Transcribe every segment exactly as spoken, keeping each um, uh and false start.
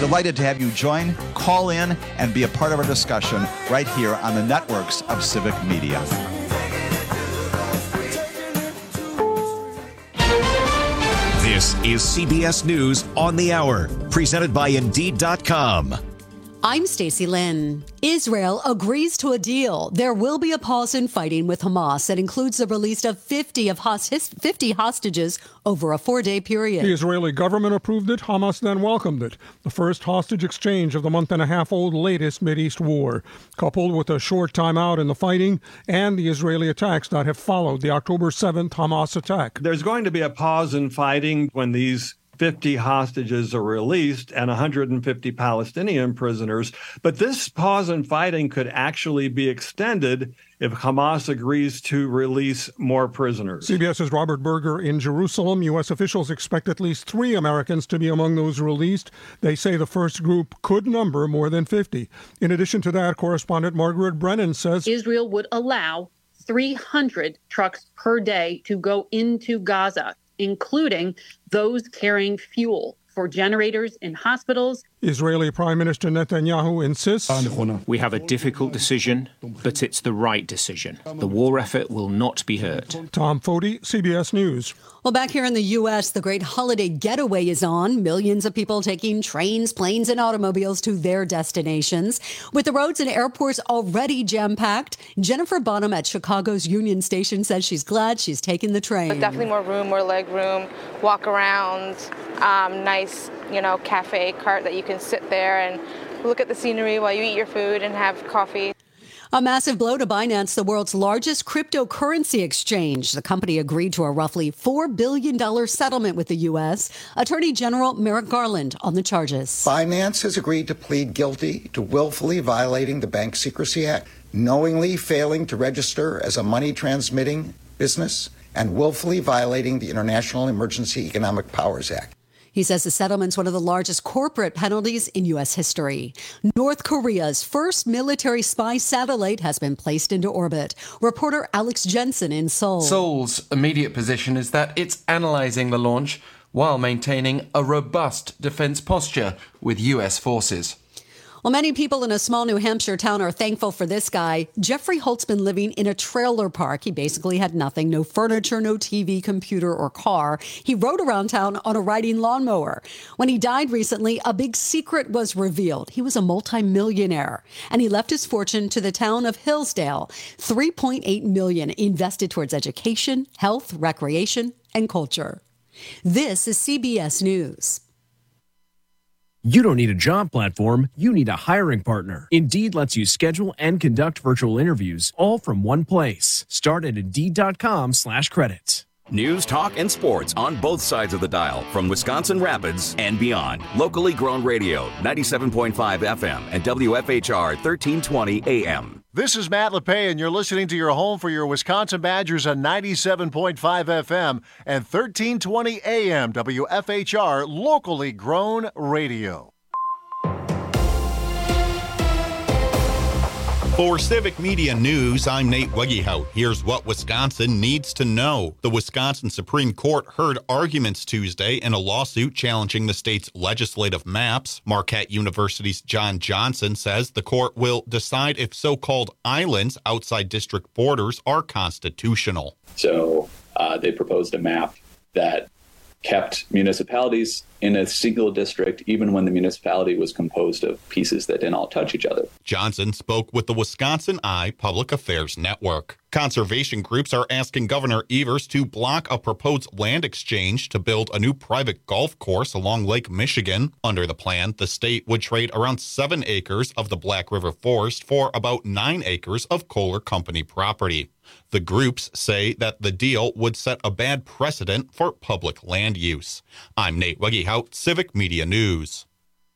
Delighted to have you join, call in, and be a part of our discussion right here on the networks of Civic Media. This is C B S News on the Hour, presented by Indeed dot com. I'm Stacey Lynn. Israel agrees to a deal. There will be a pause in fighting with Hamas that includes the release of fifty of host- fifty hostages over a four-day period. The Israeli government approved it. Hamas then welcomed it. The first hostage exchange of the month-and-a-half-old latest Mideast war, coupled with a short time out in the fighting and the Israeli attacks that have followed the October seventh Hamas attack. There's going to be a pause in fighting when these fifty hostages are released and one hundred fifty Palestinian prisoners. But this pause in fighting could actually be extended if Hamas agrees to release more prisoners. CBS's Robert Berger in Jerusalem. U S officials expect at least three Americans to be among those released. They say the first group could number more than fifty. In addition to that, correspondent Margaret Brennan says Israel would allow three hundred trucks per day to go into Gaza, including those carrying fuel for generators in hospitals. Israeli Prime Minister Netanyahu insists we have a difficult decision, but it's the right decision. The war effort will not be hurt. Tom Foti, C B S News. Well, back here in the U S, the great holiday getaway is on. Millions of people taking trains, planes, and automobiles to their destinations. With the roads and airports already jam-packed, Jennifer Bonham at Chicago's Union Station says she's glad she's taken the train. There's definitely more room, more leg room, walk around, um, nice, you know, cafe cart that you can sit there and look at the scenery while you eat your food and have coffee. A massive blow to Binance, the world's largest cryptocurrency exchange. The company agreed to a roughly four billion dollars settlement with the U S. Attorney General Merrick Garland on the charges. Binance has agreed to plead guilty to willfully violating the Bank Secrecy Act, knowingly failing to register as a money transmitting business, and willfully violating the International Emergency Economic Powers Act. He says the settlement's one of the largest corporate penalties in U S history. North Korea's first military spy satellite has been placed into orbit. Reporter Alex Jensen in Seoul. Seoul's immediate position is that it's analyzing the launch while maintaining a robust defense posture with U S forces. Well, many people in a small New Hampshire town are thankful for this guy. Jeffrey Holtzman living in a trailer park. He basically had nothing, no furniture, no T V, computer, or car. He rode around town on a riding lawnmower. When he died recently, a big secret was revealed. He was a multimillionaire, and he left his fortune to the town of Hillsdale. three point eight million dollars invested towards education, health, recreation, and culture. This is C B S News. You don't need a job platform, you need a hiring partner. Indeed lets you schedule and conduct virtual interviews all from one place. Start at Indeed.com slash credits. News, talk, and sports on both sides of the dial from Wisconsin Rapids and beyond. Locally grown radio, ninety-seven point five F M and W F H R thirteen twenty A M. This is Matt LePay, and you're listening to your home for your Wisconsin Badgers on ninety-seven point five F M and thirteen twenty A M, W F H R, locally grown radio. For Civic Media News, I'm Nate Wegehout. Here's what Wisconsin needs to know. The Wisconsin Supreme Court heard arguments Tuesday in a lawsuit challenging the state's legislative maps. Marquette University's John Johnson says the court will decide if so-called islands outside district borders are constitutional. So uh, they proposed a map that kept municipalities in a single district, even when the municipality was composed of pieces that didn't all touch each other. Johnson spoke with the Wisconsin Eye Public Affairs Network. Conservation groups are asking Governor Evers to block a proposed land exchange to build a new private golf course along Lake Michigan. Under the plan, the state would trade around seven acres of the Black River Forest for about nine acres of Kohler Company property. The groups say that the deal would set a bad precedent for public land use. I'm Nate Wegehout, Civic Media News.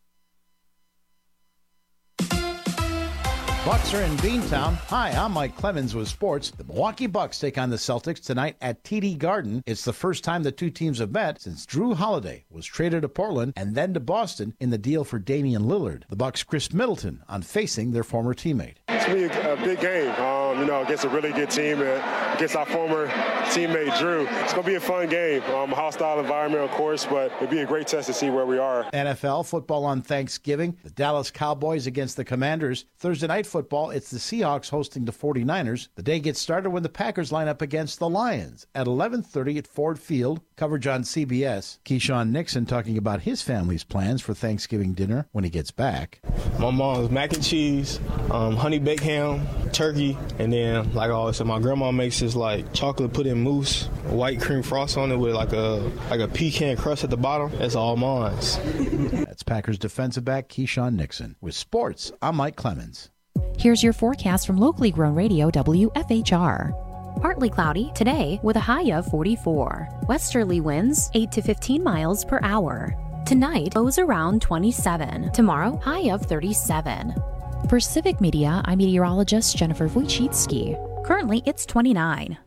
Bucks are in Beantown. Hi, I'm Mike Clemens with sports. The Milwaukee Bucks take on the Celtics tonight at T D Garden. It's the first time the two teams have met since Drew Holiday was traded to Portland and then to Boston in the deal for Damian Lillard. The Bucks' Chris Middleton on facing their former teammate. It's going to be a, a big game, um, you know, against a really good team, and against our former teammate, Drew. It's going to be a fun game, um, a hostile environment, of course, but it'll be a great test to see where we are. N F L football on Thanksgiving, the Dallas Cowboys against the Commanders. Thursday night football, it's the Seahawks hosting the forty-niners. The day gets started when the Packers line up against the Lions at eleven thirty at Ford Field. Coverage on C B S. Keyshawn Nixon talking about his family's plans for Thanksgiving dinner when he gets back. My mom's mac and cheese, um, honey baked ham, turkey, and then, like I always said, my grandma makes this like chocolate pudding mousse, white cream frost on it with like a like a pecan crust at the bottom. That's all mine. That's Packers defensive back Keyshawn Nixon. With sports, I'm Mike Clemens. Here's your forecast from locally grown radio W F H R. Partly cloudy today with a high of forty-four. Westerly winds eight to fifteen miles per hour. Tonight, lows around twenty-seven. Tomorrow, high of thirty-seven. For Civic Media, I'm meteorologist Jennifer Wojcicki. Currently, it's twenty-nine.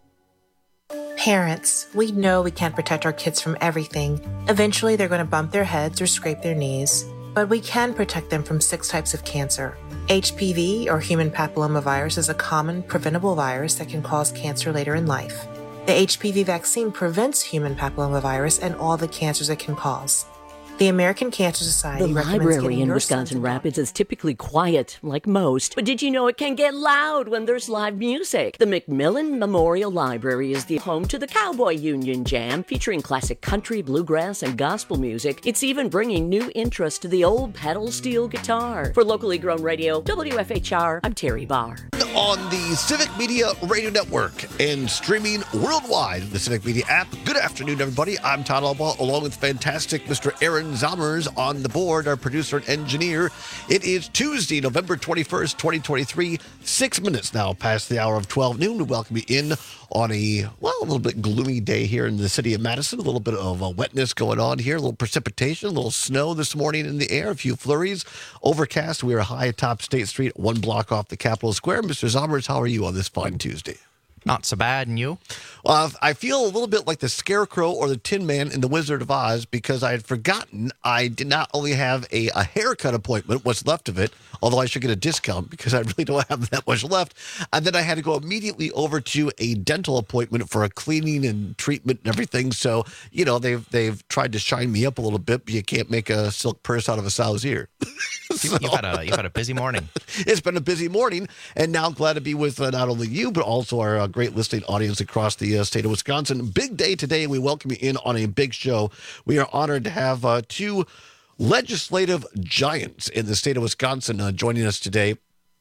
Parents, we know we can't protect our kids from everything. Eventually, they're going to bump their heads or scrape their knees. But we can protect them from six types of cancer. H P V, or human papillomavirus, is a common preventable virus that can cause cancer later in life. The H P V vaccine prevents human papillomavirus and all the cancers it can cause. The American Cancer Society The recommends library getting in your Wisconsin Rapids is typically quiet, like most. But did you know it can get loud when there's live music? The McMillan Memorial Library is the home to the Cowboy Union Jam, featuring classic country, bluegrass, and gospel music. It's even bringing new interest to the old pedal steel guitar. For locally grown radio, W F H R, I'm Terry Barr. On the Civic Media Radio Network and streaming worldwide, the Civic Media app. Good afternoon, everybody. I'm Todd Albaugh, along with fantastic Mister Aaron Zommers on the board, our producer and engineer. It is Tuesday, November twenty-first, twenty twenty-three, six minutes now past the hour of twelve noon. We welcome you in on a, well, a little bit gloomy day here in the city of Madison. A little bit of uh, wetness going on here, a little precipitation, a little snow this morning in the air, a few flurries. Overcast. We are high atop State Street, one block off the Capitol Square. Mister Zommers, how are you on this fine Tuesday? Not so bad, and you? Uh, I feel a little bit like the Scarecrow or the Tin Man in The Wizard of Oz because I had forgotten I did not only have a, a haircut appointment, what's left of it, although I should get a discount because I really don't have that much left, and then I had to go immediately over to a dental appointment for a cleaning and treatment and everything. So, you know, they've they've tried to shine me up a little bit, but you can't make a silk purse out of a sow's ear. so, you've, had a, you've had a busy morning. It's been a busy morning, and now I'm glad to be with uh, not only you, but also our uh, great listening audience across the uh, state of Wisconsin. Big day today. We welcome you in on a big show. We are honored to have uh, two legislative giants in the state of Wisconsin uh, joining us today.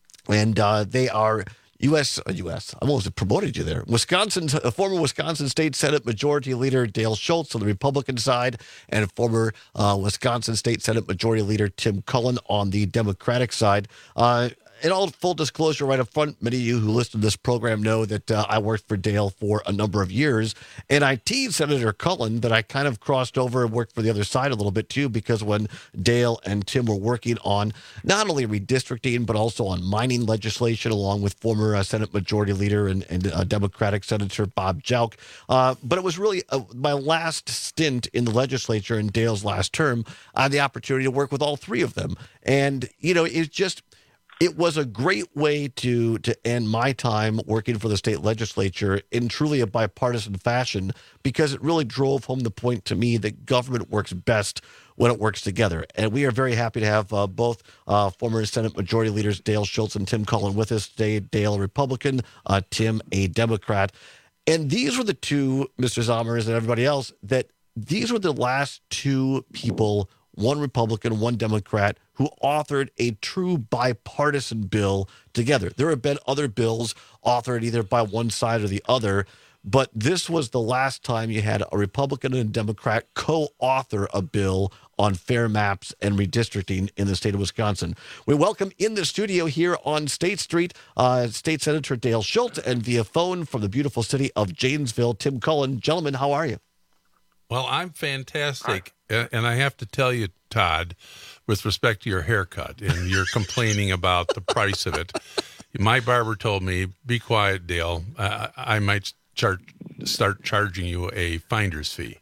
And uh, they are U S Uh, U S I almost promoted you there. Wisconsin, uh, former Wisconsin State Senate Majority Leader Dale Schultz on the Republican side, and former uh, Wisconsin State Senate Majority Leader Tim Cullen on the Democratic side. Uh, In all full disclosure, right up front, many of you who listen to this program know that uh, I worked for Dale for a number of years, and I teased Senator Cullen that I kind of crossed over and worked for the other side a little bit too, because when Dale and Tim were working on not only redistricting, but also on mining legislation, along with former uh, Senate Majority Leader and, and uh, Democratic Senator Bob Jauch. Uh, but it was really uh, my last stint in the legislature in Dale's last term. I had the opportunity to work with all three of them. And, you know, it's just... It was a great way to to end my time working for the state legislature in truly a bipartisan fashion, because it really drove home the point to me that government works best when it works together. And we are very happy to have uh, both uh, former Senate Majority Leaders Dale Schultz and Tim Cullen with us today. Dale, a Republican, uh, Tim, a Democrat. And these were the two, Mister Zommers and everybody else, that these were the last two people, one Republican, one Democrat, who authored a true bipartisan bill together. There have been other bills authored either by one side or the other, but this was the last time you had a Republican and a Democrat co-author a bill on fair maps and redistricting in the state of Wisconsin. We welcome in the studio here on State Street, uh, State Senator Dale Schultz, and via phone from the beautiful city of Janesville, Tim Cullen. Gentlemen, how are you? Well, I'm fantastic, and I have to tell you, Todd, with respect to your haircut, and you're complaining about the price of it. My barber told me, be quiet, Dale. Uh, I might char- start charging you a finder's fee.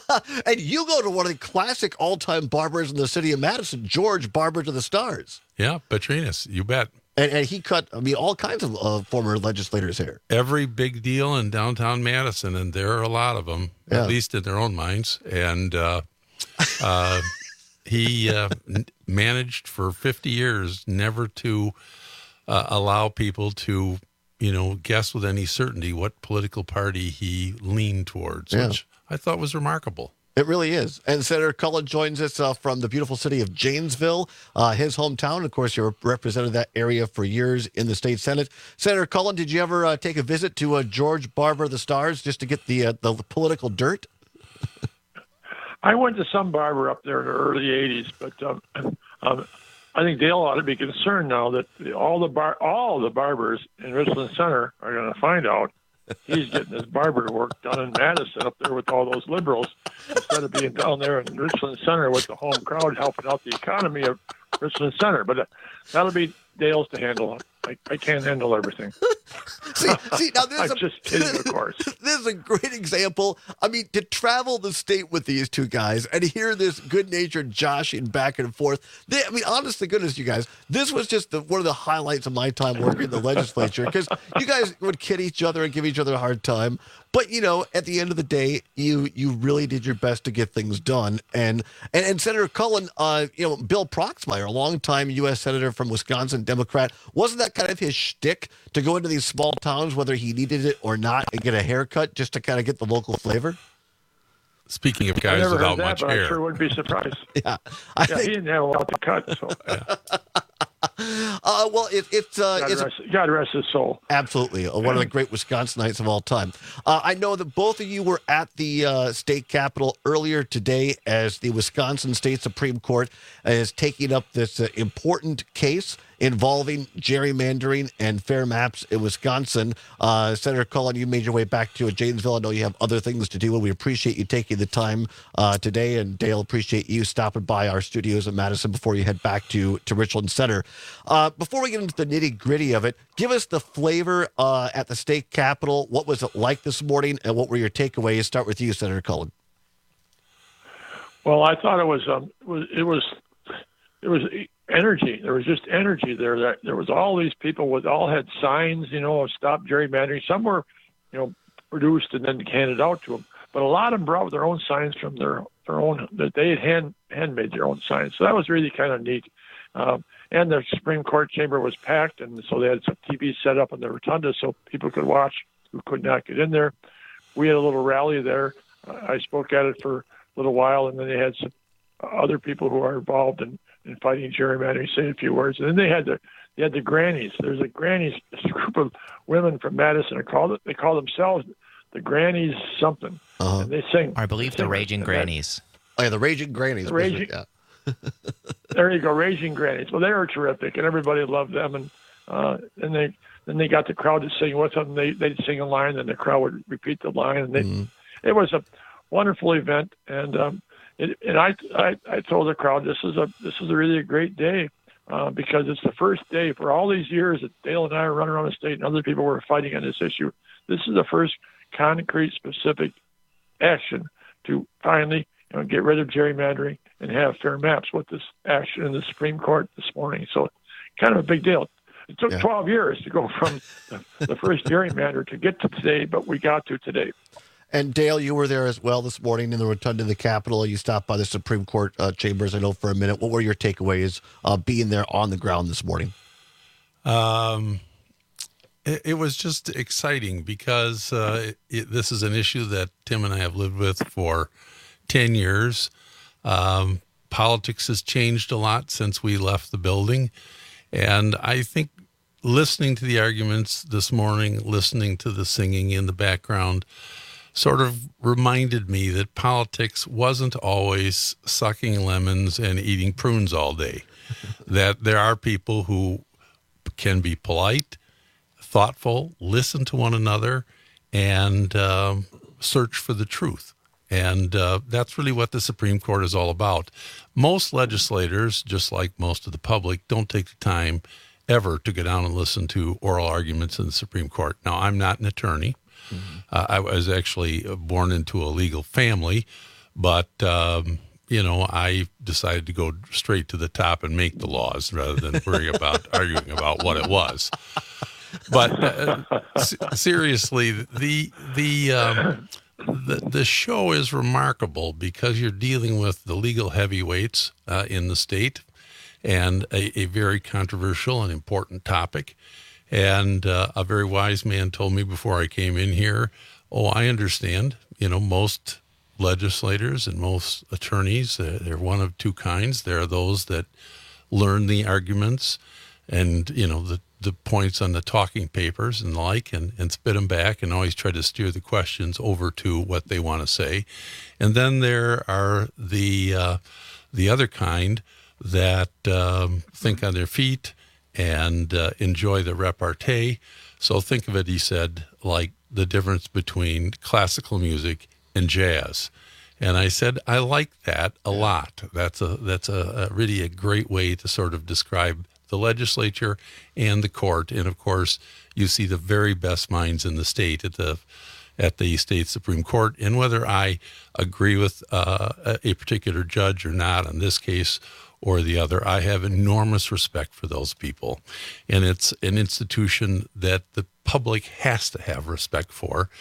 And you go to one of the classic all-time barbers in the city of Madison, George Barber to the Stars. Yeah, Petrinas, you bet. And, and he cut, I mean, all kinds of uh, former legislators' hair. Every big deal in downtown Madison, and there are a lot of them, yeah. at least in their own minds. And uh, uh, he uh, n- managed for fifty years never to uh, allow people to, you know, guess with any certainty what political party he leaned towards, yeah. which I thought was remarkable. It really is. And Senator Cullen joins us uh, from the beautiful city of Janesville, uh, his hometown. Of course, you represented that area for years in the state Senate. Senator Cullen, did you ever uh, take a visit to uh, George Barber of the Stars just to get the uh, the political dirt? I went to some barber up there in the early eighties, but um, um, I think Dale ought to be concerned now that all the bar all the barbers in Richland Center are going to find out he's getting his barber work done in Madison up there with all those liberals instead of being down there in Richland Center with the home crowd helping out the economy of Richland Center. But uh, that'll be Dale's to handle. I, I can't handle everything. see, see, now this I'm is a, just kidding, of course. This is a great example. I mean, to travel the state with these two guys and hear this good-natured joshing back and forth. They, I mean, honest to goodness, you guys, this was just the, one of the highlights of my time working in the legislature because you guys would kid each other and give each other a hard time. But, you know, at the end of the day, you you really did your best to get things done. And and, and Senator Cullen, uh, you know, Bill Proxmire, a longtime U S Senator from Wisconsin, Democrat, wasn't that kind of his shtick to go into these small towns, whether he needed it or not, and get a haircut just to kind of get the local flavor? Speaking of I guys never without heard that, much but hair. I sure wouldn't be surprised. yeah, I yeah, think... he didn't have a lot to cut, so. Uh, well, it, it's uh, God, it's rest, God rest his soul. Absolutely, uh, one of the great Wisconsinites of all time. Uh, I know that both of you were at the uh, state capitol earlier today as the Wisconsin State Supreme Court is taking up this uh, important case involving gerrymandering and fair maps in Wisconsin. Uh, Senator Cullen, you made your way back to Janesville. I know you have other things to do, and we appreciate you taking the time uh, today. And Dale, appreciate you stopping by our studios in Madison before you head back to, to Richland Center. Uh, before we get into the nitty-gritty of it, give us the flavor uh, at the state capitol. What was it like this morning, and what were your takeaways? Start with you, Senator Cullen. Well, I thought it was um, it was it was it was energy. There was just energy there. That there was all these people with all had signs, you know, of stop gerrymandering. Some were, you know, produced and then handed out to them, but a lot of them brought their own signs from their their own that they had hand handmade their own signs. So that was really kind of neat. Um, and the Supreme Court chamber was packed, and so they had some T Vs set up in the rotunda so people could watch who could not get in there. We had a little rally there. Uh, I spoke at it for a little while, and then they had some other people who are involved in, in fighting gerrymandering say a few words. And then they had the they had the grannies. There's a grannies, this group of women from Madison. They call it they call themselves the Grannies something. Uh-huh. And they sing. I believe the Raging Grannies. Oh yeah, the Raging Grannies. The Raging, yeah. There you go, Raging Grannies. Well, they were terrific, and everybody loved them. And uh, and they then they got the crowd to sing with them. They they'd sing a line, and the crowd would repeat the line. And they, mm. it was a wonderful event. And um, it, and I, I I told the crowd this is a this is a really a great day uh, because it's the first day for all these years that Dale and I are running around the state, and other people were fighting on this issue. This is the first concrete, specific action to finally you know, get rid of gerrymandering and have fair maps with this action in the Supreme Court this morning. So kind of a big deal. It took yeah. twelve years to go from the, the first gerrymander to get to today, but we got to today. And Dale, you were there as well this morning in the rotunda of the Capitol. You stopped by the Supreme Court uh, chambers, I know, for a minute. What were your takeaways uh, being there on the ground this morning? Um, it, it was just exciting because uh, it, it, this is an issue that Tim and I have lived with for ten years. Um, politics has changed a lot since we left the building. And I think listening to the arguments this morning, listening to the singing in the background, sort of reminded me that politics wasn't always sucking lemons and eating prunes all day. That there are people who can be polite, thoughtful, listen to one another, and um, search for the truth. And uh, that's really what the Supreme Court is all about. Most legislators, just like most of the public, don't take the time ever to go down and listen to oral arguments in the Supreme Court. Now, I'm not an attorney. Mm-hmm. Uh, I was actually born into a legal family, but um, you know, I decided to go straight to the top and make the laws rather than worry about arguing about what it was. But uh, s- seriously, the the, um, the the show is remarkable because you're dealing with the legal heavyweights uh, in the state, and a, a very controversial and important topic. And uh, a very wise man told me before I came in here, "Oh, I understand. You know, most legislators and most attorneys, uh, they're one of two kinds. There are those that learn the arguments and, you know, the, the points on the talking papers and the like and, and spit them back and always try to steer the questions over to what they want to say. And then there are the, uh, the other kind that um, think on their feet and uh, enjoy the repartee. So think of it," he said, "like the difference between classical music and jazz." And I said, I like that a lot. That's a that's a, a really a great way to sort of describe the legislature and the court. And of course, you see the very best minds in the state at the at the state Supreme Court. And whether I agree with uh, a particular judge or not on this case or the other, I have enormous respect for those people. And it's an institution that the public has to have respect for.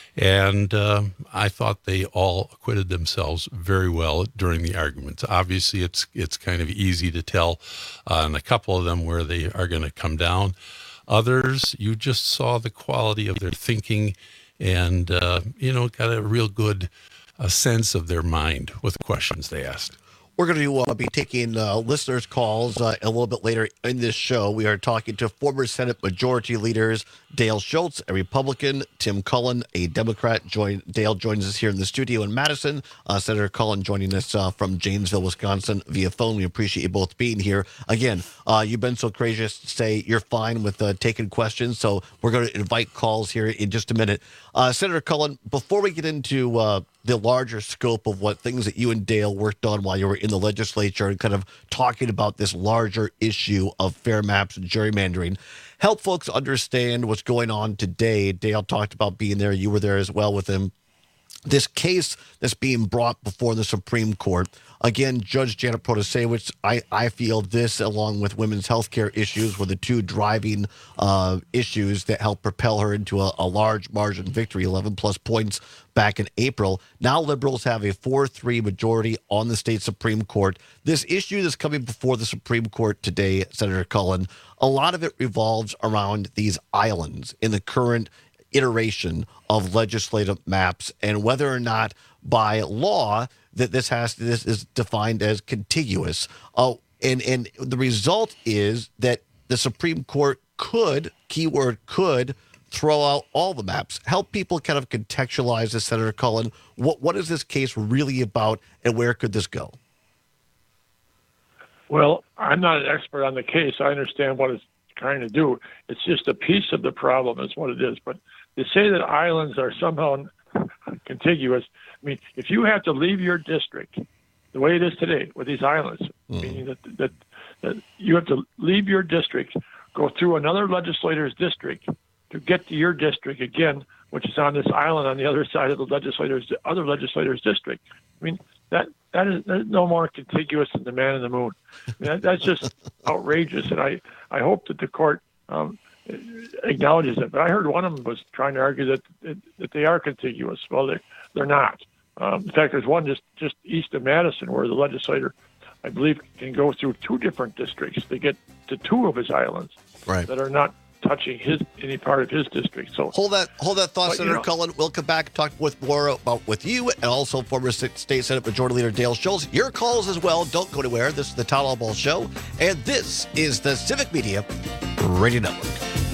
And uh, I thought they all acquitted themselves very well during the arguments. Obviously, it's it's kind of easy to tell uh, on a couple of them where they are going to come down. Others, you just saw the quality of their thinking and, uh, you know, got a real good uh, sense of their mind with the questions they asked. We're going to uh, be taking uh, listeners' calls uh, a little bit later in this show. We are talking to former Senate Majority Leaders Dale Schultz, a Republican, Tim Cullen, a Democrat. Join, Dale joins us here in the studio in Madison. Uh, Senator Cullen joining us uh, from Janesville, Wisconsin via phone. We appreciate you both being here. Again, uh, you've been so gracious to say you're fine with uh, taking questions, so we're going to invite calls here in just a minute. Uh, Senator Cullen, before we get into uh, the larger scope of what things that you and Dale worked on while you were in the legislature and kind of talking about this larger issue of fair maps and gerrymandering, help folks understand what's going on today. Dale talked about being there. You were there as well with him. This case that's being brought before the Supreme Court. Again, Judge Janet Protasewicz, I, I feel this, along with women's health care issues, were the two driving uh, issues that helped propel her into a, a large margin victory, eleven plus points back in April. Now liberals have a four three majority on the state Supreme Court. This issue that's coming before the Supreme Court today, Senator Cullen, a lot of it revolves around these islands in the current iteration of legislative maps and whether or not by law that this has this is defined as contiguous. Oh, and and the result is that the Supreme Court could, keyword could, throw out all the maps. Help people kind of contextualize this, Senator Cullen. What what is this case really about, and where could this go? Well, I'm not an expert on the case. I understand what it's trying to do. It's just a piece of the problem is what it is. But to say that islands are somehow contiguous, I mean, if you have to leave your district the way it is today with these islands, mm. meaning that, that that you have to leave your district, go through another legislator's district to get to your district again, which is on this island on the other side of the legislator's other legislator's district. I mean, that that is, that is no more contiguous than the man in the moon. I mean, that, that's just outrageous, and I, I hope that the court um, acknowledges it. But I heard one of them was trying to argue that that they are contiguous. Well, they're, they're not. Um, in fact, there's one just, just east of Madison where the legislator, I believe, can go through two different districts to get to two of his islands right. that are not touching his any part of his district. So hold that hold that thought, but, Senator you know, Cullen. We'll come back and talk with more about with you and also former State Senate Majority Leader Dale Schultz. Your calls as well. Don't go anywhere. This is the Todd Albaugh Show, and this is the Civic Media Radio Network.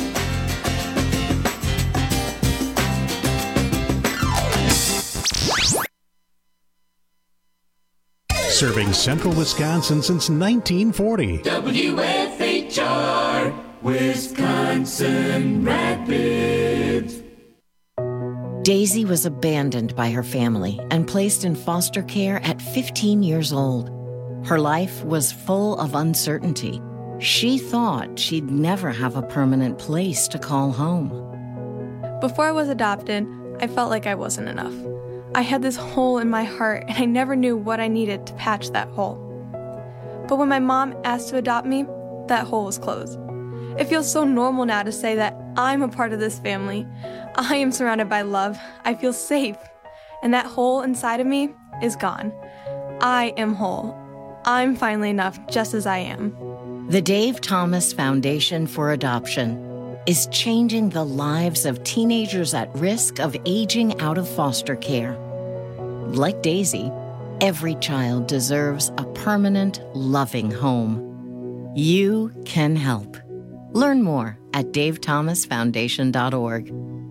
Serving Central Wisconsin since nineteen forty. W F H R, Wisconsin Rapids. Daisy was abandoned by her family and placed in foster care at fifteen years old. Her life was full of uncertainty. She thought she'd never have a permanent place to call home. Before I was adopted, I felt like I wasn't enough. I had this hole in my heart, and I never knew what I needed to patch that hole. But when my mom asked to adopt me, that hole was closed. It feels so normal now to say that I'm a part of this family. I am surrounded by love. I feel safe. And that hole inside of me is gone. I am whole. I'm finally enough just as I am. The Dave Thomas Foundation for Adoption is changing the lives of teenagers at risk of aging out of foster care. Like Daisy, every child deserves a permanent, loving home. You can help. Learn more at dave thomas foundation dot org.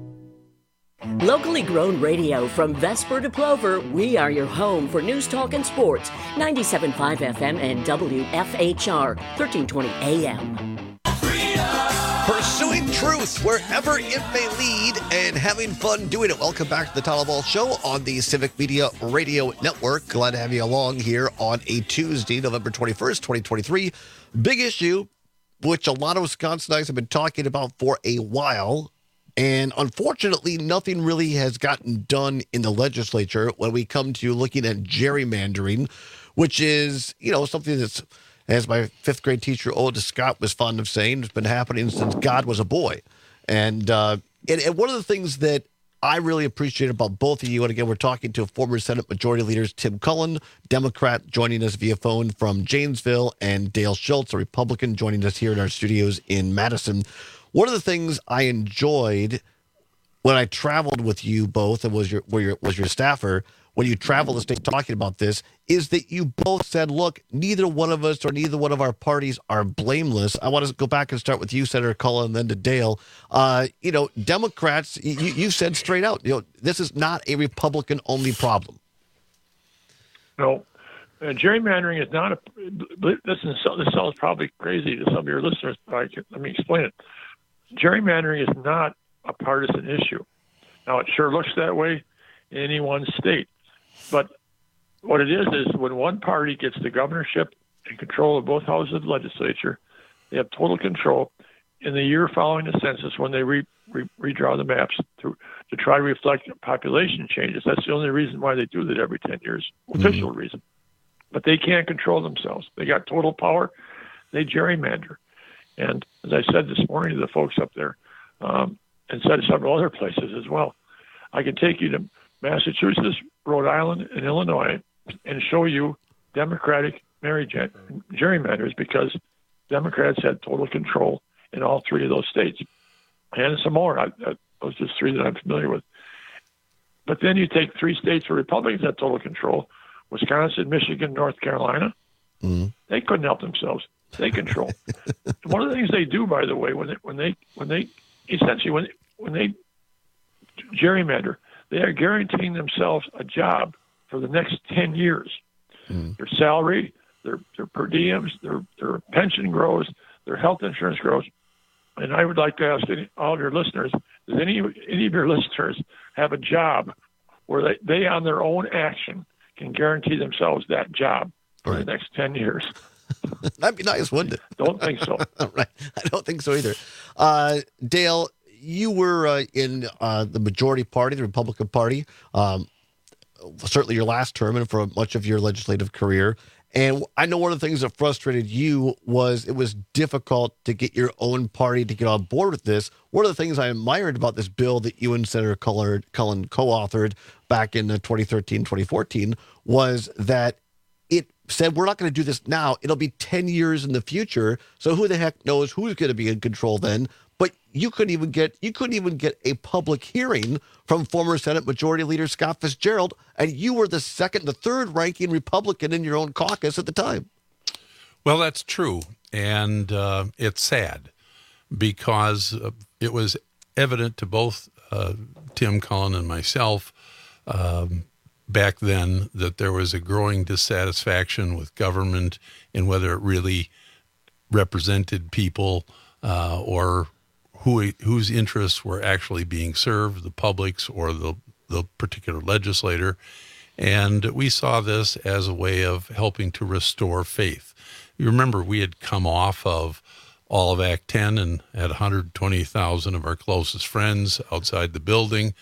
Locally grown radio from Vesper to Plover, we are your home for news, talk, and sports. ninety-seven point five F M and W F H R, thirteen twenty A M. Pursuing truth wherever it may lead and having fun doing it. Welcome back to the Tyler Ball Show on the Civic Media Radio Network. Glad to have you along here on a Tuesday, November twenty-first, twenty twenty-three. Big issue, which a lot of Wisconsinites have been talking about for a while. And unfortunately, nothing really has gotten done in the legislature when we come to looking at gerrymandering, which is, you know, something that's, as my fifth grade teacher, Otis Scott, was fond of saying, it's been happening since God was a boy. And, uh, and, and one of the things that I really appreciate about both of you, and again, we're talking to former Senate Majority Leaders Tim Cullen, Democrat, joining us via phone from Janesville, and Dale Schultz, a Republican, joining us here in our studios in Madison. One of the things I enjoyed when I traveled with you both and was your, were your was your staffer, when you traveled the state talking about this, is that you both said, look, neither one of us or neither one of our parties are blameless. I want to go back and start with you, Senator Cullen, and then to Dale. Uh, you know, Democrats, you, you said straight out, you know, this is not a Republican-only problem. No. Uh, gerrymandering is not a. This, is, this sounds probably crazy to some of your listeners, but I can, let me explain it. Gerrymandering is not a partisan issue. Now, it sure looks that way in any one state. But what it is is when one party gets the governorship and control of both houses of the legislature, they have total control. In the year following the census, when they re, re, redraw the maps to, to try to reflect population changes, that's the only reason why they do that every ten years, official mm-hmm. reason. But they can't control themselves. They got total power. They gerrymander. And as I said this morning to the folks up there, um, and said several other places as well, I can take you to Massachusetts, Rhode Island, and Illinois and show you Democratic marriage gerrymanders because Democrats had total control in all three of those states. And some more. I, I, those are just three that I'm familiar with. But then you take three states where Republicans had total control, Wisconsin, Michigan, North Carolina. Mm-hmm. They couldn't help themselves. They control. One of the things they do, by the way, when they when they when they essentially when when they gerrymander, they are guaranteeing themselves a job for the next ten years. Mm. Their salary, their their per diems, their their pension grows, their health insurance grows. And I would like to ask any, all of your listeners: does any any of your listeners have a job where they, they on their own action can guarantee themselves that job for right. the next ten years? That'd be nice, wouldn't it? Don't think so. Right. I don't think so either. Uh, Dale, you were uh, in uh, the majority party, the Republican Party, um, certainly your last term and for much of your legislative career. And I know one of the things that frustrated you was it was difficult to get your own party to get on board with this. One of the things I admired about this bill that you and Senator Cullen co-authored back in twenty thirteen, twenty fourteen was that it said, we're not going to do this now. It'll be ten years in the future. So who the heck knows who's going to be in control then? But you couldn't even get you couldn't even get a public hearing from former Senate Majority Leader Scott Fitzgerald, and you were the second, the third ranking Republican in your own caucus at the time. Well, that's true, and uh, it's sad because uh, it was evident to both uh, Tim Cullen and myself um, back then that there was a growing dissatisfaction with government and whether it really represented people uh, or who whose interests were actually being served, the public's or the, the particular legislator. And we saw this as a way of helping to restore faith. You remember we had come off of all of Act ten and had one hundred twenty thousand of our closest friends outside the building.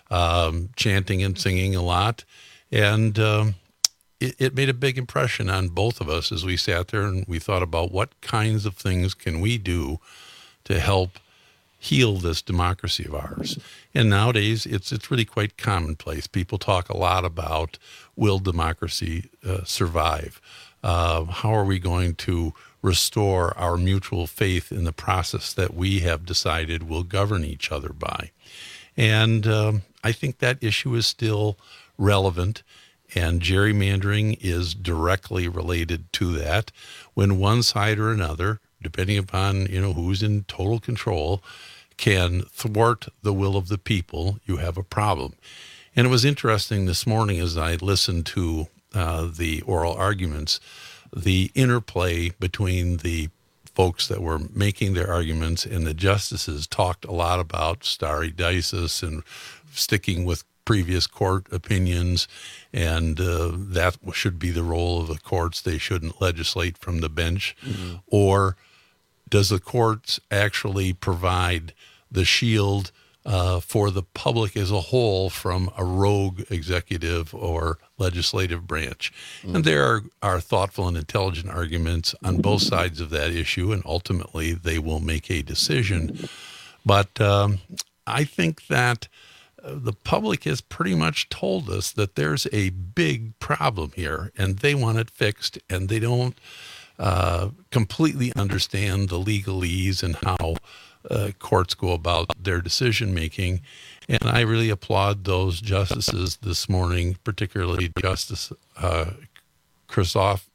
um, chanting and singing a lot. And um, it, it made a big impression on both of us as we sat there and we thought about what kinds of things can we do to help heal this democracy of ours. And nowadays, it's it's really quite commonplace. People talk a lot about, will democracy uh, survive? Uh, how are we going to restore our mutual faith in the process that we have decided will govern each other by? And um, I think that issue is still relevant, and gerrymandering is directly related to that. When one side or another, depending upon, you know, who's in total control, can thwart the will of the people, you have a problem. And it was interesting this morning as I listened to uh, the oral arguments, the interplay between the folks that were making their arguments and the justices talked a lot about stare decisis and sticking with previous court opinions, and uh, that should be the role of the courts. They shouldn't legislate from the bench. Mm-hmm. Or does the courts actually provide the shield uh, for the public as a whole from a rogue executive or legislative branch? Mm-hmm. And there are, are thoughtful and intelligent arguments on both sides of that issue, and ultimately they will make a decision. But um, I think that the public has pretty much told us that there's a big problem here, and they want it fixed, and they don't uh, completely understand the legalese and how uh, courts go about their decision-making. And I really applaud those justices this morning, particularly Justice uh, Krzyzow.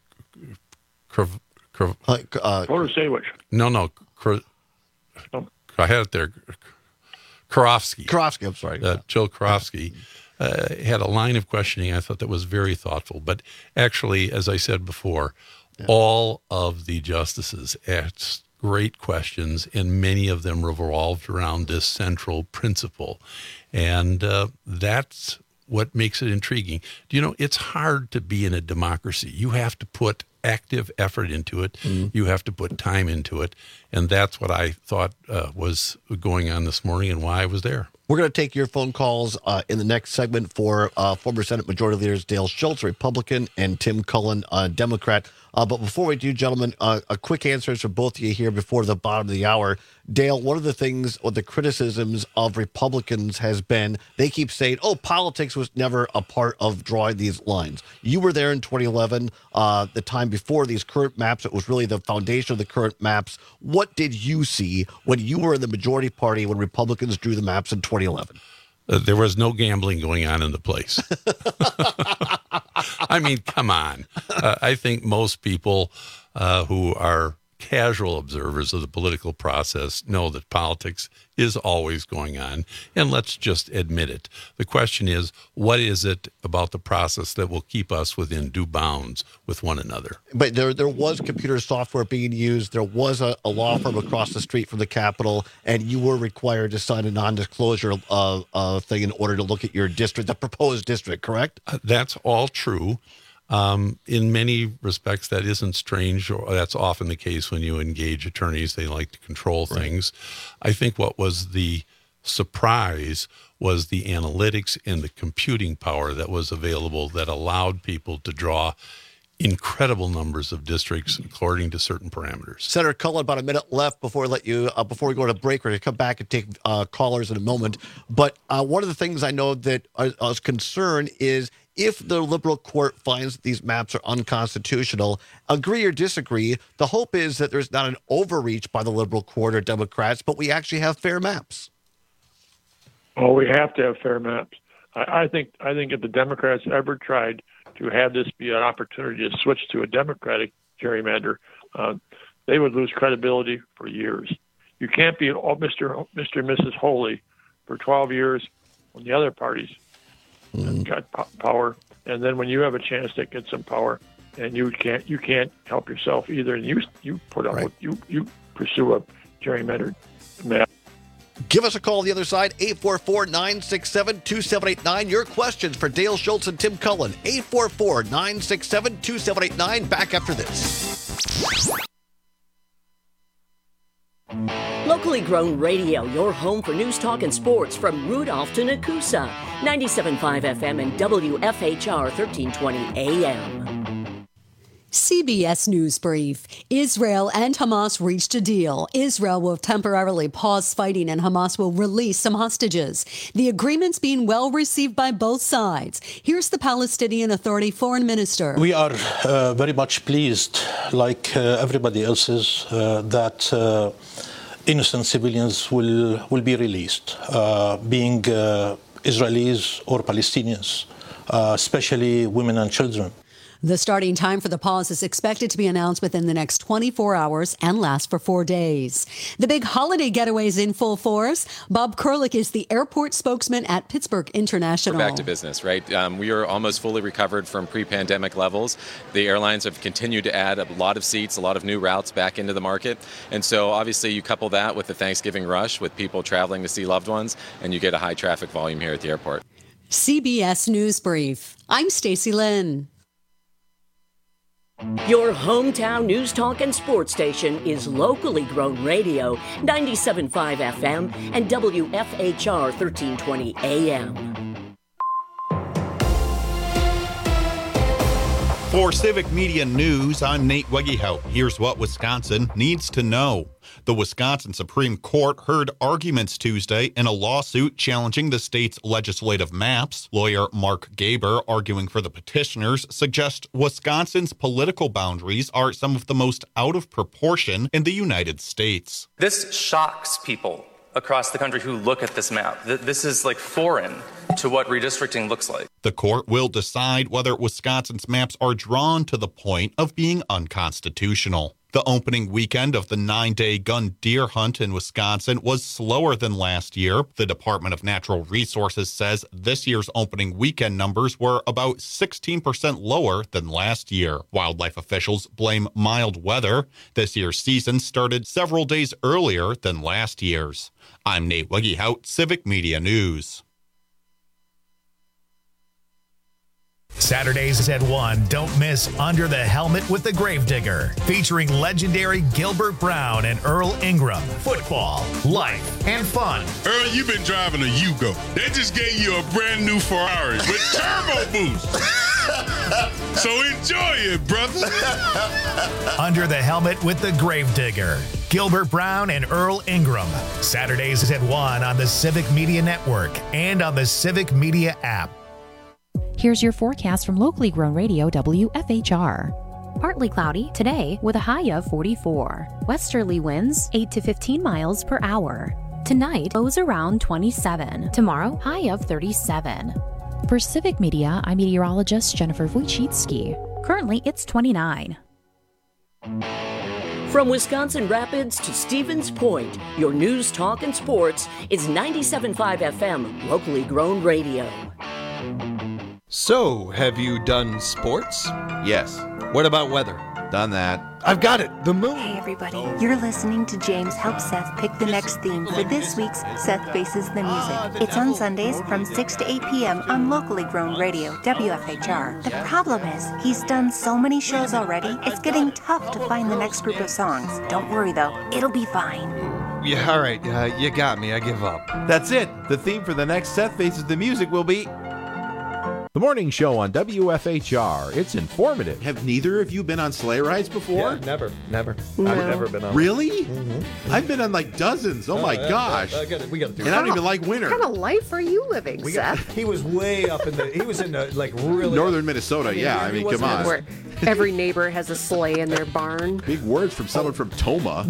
Krav, Krav, uh, Protasiewicz. No, no. Kr- oh. I had it there. Karofsky. Karofsky, I'm sorry. Uh, Joe Karofsky uh, had a line of questioning I thought that was very thoughtful. But actually, as I said before, yeah. all of the justices asked great questions, and many of them revolved around this central principle. And uh, that's what makes it intriguing. Do you know, it's hard to be in a democracy. You have to put active effort into it. Mm-hmm. You have to put time into it. And that's what I thought uh, was going on this morning and why I was there. We're going to take your phone calls uh, in the next segment for uh, former Senate Majority Leaders Dale Schultz, Republican, and Tim Cullen, uh, Democrat. Uh, but before we do, gentlemen, uh, a quick answer for both of you here before the bottom of the hour. Dale, one of the things or the criticisms of Republicans has been they keep saying, oh, politics was never a part of drawing these lines. You were there in twenty eleven, uh, the time before these current maps. It was really the foundation of the current maps. What did you see when you were in the majority party when Republicans drew the maps in twenty eleven? Uh, there was no gambling going on in the place. I mean, come on. Uh, I think most people uh, who are casual observers of the political process know that politics is always going on, and let's just admit it. The question is, what is it about the process that will keep us within due bounds with one another? But there there was computer software being used. There was a, a law firm across the street from the Capitol, and you were required to sign a non-disclosure uh, uh, thing in order to look at your district, the proposed district, correct? Uh, that's all true. Um, in many respects, that isn't strange, or that's often the case when you engage attorneys. They like to control things. Right. I think what was the surprise was the analytics and the computing power that was available that allowed people to draw incredible numbers of districts according to certain parameters. Senator Cullen, about a minute left before we let you uh, before we go to break. We're going to come back and take uh, callers in a moment. But uh, one of the things I know that I, I was concerned is if the liberal court finds that these maps are unconstitutional, agree or disagree, the hope is that there's not an overreach by the liberal court or Democrats, but we actually have fair maps. Well, we have to have fair maps. I, I think I think if the Democrats ever tried to have this be an opportunity to switch to a Democratic gerrymander, uh, they would lose credibility for years. You can't be oh, Mister Mister and Missus Holy for twelve years when the other parties mm. got po- power, and then when you have a chance to get some power, and you can't you can't help yourself either, and you you put up right. with, you you pursue a gerrymandered map. Give us a call on the other side, eight four four, nine six seven, two seven eight nine. Your questions for Dale Schultz and Tim Cullen, eight four four, nine six seven, two seven eight nine. Back after this. Locally grown radio, your home for news, talk, and sports from Rudolph to Nakusa. ninety-seven point five F M and W F H R thirteen twenty A M. C B S News Brief. Israel and Hamas reached a deal. Israel will temporarily pause fighting and Hamas will release some hostages. The agreement's being well received by both sides. Here's the Palestinian Authority foreign minister. We are uh, very much pleased, like uh, everybody else is, uh, that uh, innocent civilians will, will be released, uh, being uh, Israelis or Palestinians, uh, especially women and children. The starting time for the pause is expected to be announced within the next twenty-four hours and last for four days. The big holiday getaway is in full force. Bob Kurlick is the airport spokesman at Pittsburgh International. We're back to business, right? Um, we are almost fully recovered from pre-pandemic levels. The airlines have continued to add a lot of seats, a lot of new routes back into the market. And so obviously you couple that with the Thanksgiving rush with people traveling to see loved ones, and you get a high traffic volume here at the airport. C B S News Brief. I'm Stacey Lynn. Your hometown news, talk, and sports station is locally grown radio, ninety-seven point five F M and W F H R thirteen twenty A M. For Civic Media News, I'm Nate Wegehout. Here's what Wisconsin needs to know. The Wisconsin Supreme Court heard arguments Tuesday in a lawsuit challenging the state's legislative maps. Lawyer Mark Gaber, arguing for the petitioners, suggests Wisconsin's political boundaries are some of the most out of proportion in the United States. This shocks people across the country who look at this map. This is like foreign to what redistricting looks like. The court will decide whether Wisconsin's maps are drawn to the point of being unconstitutional. The opening weekend of the nine-day gun deer hunt in Wisconsin was slower than last year. The Department of Natural Resources says this year's opening weekend numbers were about sixteen percent lower than last year. Wildlife officials blame mild weather. This year's season started several days earlier than last year's. I'm Nate Wegehout, Civic Media News. Saturdays at one, don't miss Under the Helmet with the Gravedigger, featuring legendary Gilbert Brown and Earl Ingram. Football, life, and fun. Earl, you've been driving a Yugo. They just gave you a brand new Ferrari with turbo boost. So enjoy it, brother. Under the Helmet with the Gravedigger, Gilbert Brown and Earl Ingram. Saturdays at one on the Civic Media Network and on the Civic Media app. Here's your forecast from locally grown radio W F H R. Partly cloudy today with a high of forty-four. Westerly winds eight to fifteen miles per hour. Tonight, lows around twenty-seven. Tomorrow, high of thirty-seven. For Civic Media, I'm meteorologist Jennifer Wojcicki. Currently, it's twenty-nine. From Wisconsin Rapids to Stevens Point, your news, talk, and sports is ninety-seven point five F M, locally grown radio. So, have you done sports? Yes. What about weather? Done that. I've got it, the moon. Hey everybody, you're listening to James help Seth pick the next theme for this week's Seth Faces the Music. It's on Sundays from six to eight p.m. on locally grown radio, W F H R. The problem is, he's done so many shows already, it's getting tough to find the next group of songs. Don't worry though, it'll be fine. Yeah, all right, uh, you got me, I give up. That's it. The theme for the next Seth Faces the Music will be... The morning show on W F H R. It's informative. Have neither of you been on sleigh rides before? Yeah, never, never. No. I've never been on. Really? Mm-hmm. I've been on like dozens. Oh, oh my yeah, gosh. I gotta, we got to do And I don't even like winter. What kind of life are you living, we Seth? got, he was way up in the, he was in the, like really... Northern Minnesota, yeah. I mean, come on. Where every neighbor has a sleigh in their barn. Big words from someone from Toma.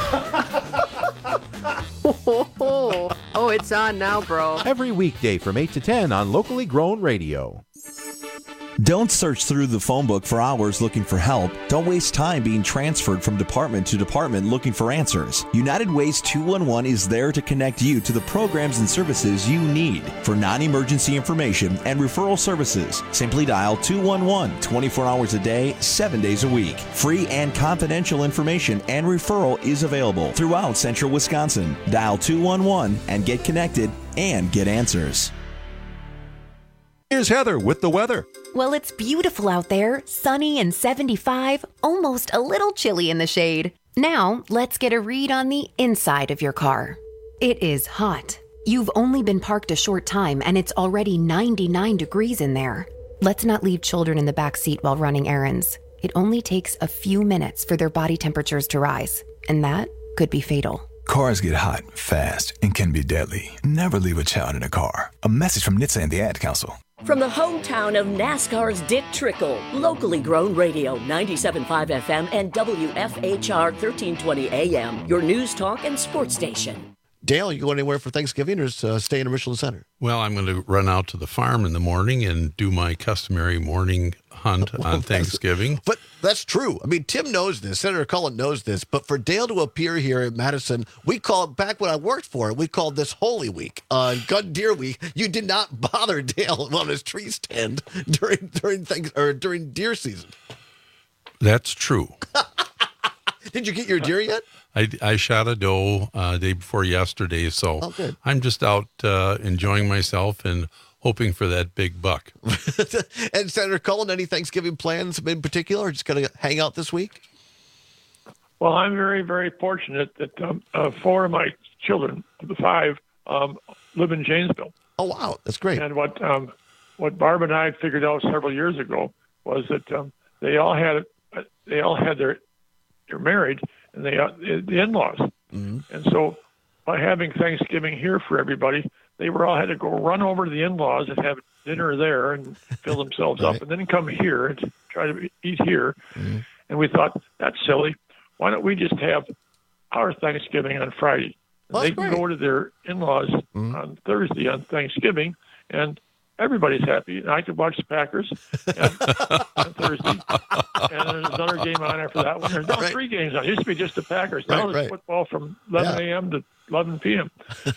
oh, oh, it's on now, bro. Every weekday from eight to ten on locally grown radio. Don't search through the phone book for hours looking for help. Don't waste time being transferred from department to department looking for answers. United Ways two one one is there to connect you to the programs and services you need. For non-emergency information and referral services, simply dial two one one twenty-four hours a day, seven days a week. Free and confidential information and referral is available throughout central Wisconsin. Dial two one one and get connected and get answers. Here's Heather with the weather. Well, it's beautiful out there, sunny and seventy-five, almost a little chilly in the shade. Now, let's get a read on the inside of your car. It is hot. You've only been parked a short time and it's already ninety-nine degrees in there. Let's not leave children in the back seat while running errands. It only takes a few minutes for their body temperatures to rise, and that could be fatal. Cars get hot, fast, and can be deadly. Never leave a child in a car. A message from N H T S A and the Ad Council. From the hometown of NASCAR's Dick Trickle, locally grown radio, ninety-seven point five F M and W F H R thirteen twenty A M, your news talk and sports station. Dale, you going anywhere for Thanksgiving or uh, stay in Richland Center? Well, I'm going to run out to the farm in the morning and do my customary morning hunt well, on Thanksgiving. But that's true. I mean, Tim knows this. Senator Cullen knows this. But for Dale to appear here in Madison, we called, back when I worked for it, we called this Holy Week, uh, Gun Deer Week. You did not bother Dale on his tree stand during during things or during deer season. That's true. Did you get your deer yet? I, I shot a doe uh, day before yesterday, so oh, good. I'm just out uh, enjoying myself and hoping for that big buck. And Senator Cullen, any Thanksgiving plans in particular, or just going to hang out this week? Well, I'm very, very fortunate that um, uh, four of my children, the five, um, live in Janesville. Oh, wow. That's great. And what um, what Barb and I figured out several years ago was that um, they all had they all had their they're married and they uh, the in-laws, mm-hmm. and so by having Thanksgiving here for everybody, they were all had to go run over to the in-laws and have dinner there and fill themselves right. up, and then come here and try to eat here. Mm-hmm. And we thought, that's silly. Why don't we just have our Thanksgiving on Friday? Well, they can great. go to their in-laws mm-hmm. on Thursday on Thanksgiving, and everybody's happy. And I could watch the Packers and, on Thursday. And there's another game on after that one. There's now Right. three games on. It used to be just the Packers. Now Right, there's right. football from eleven a.m. to eleven p.m.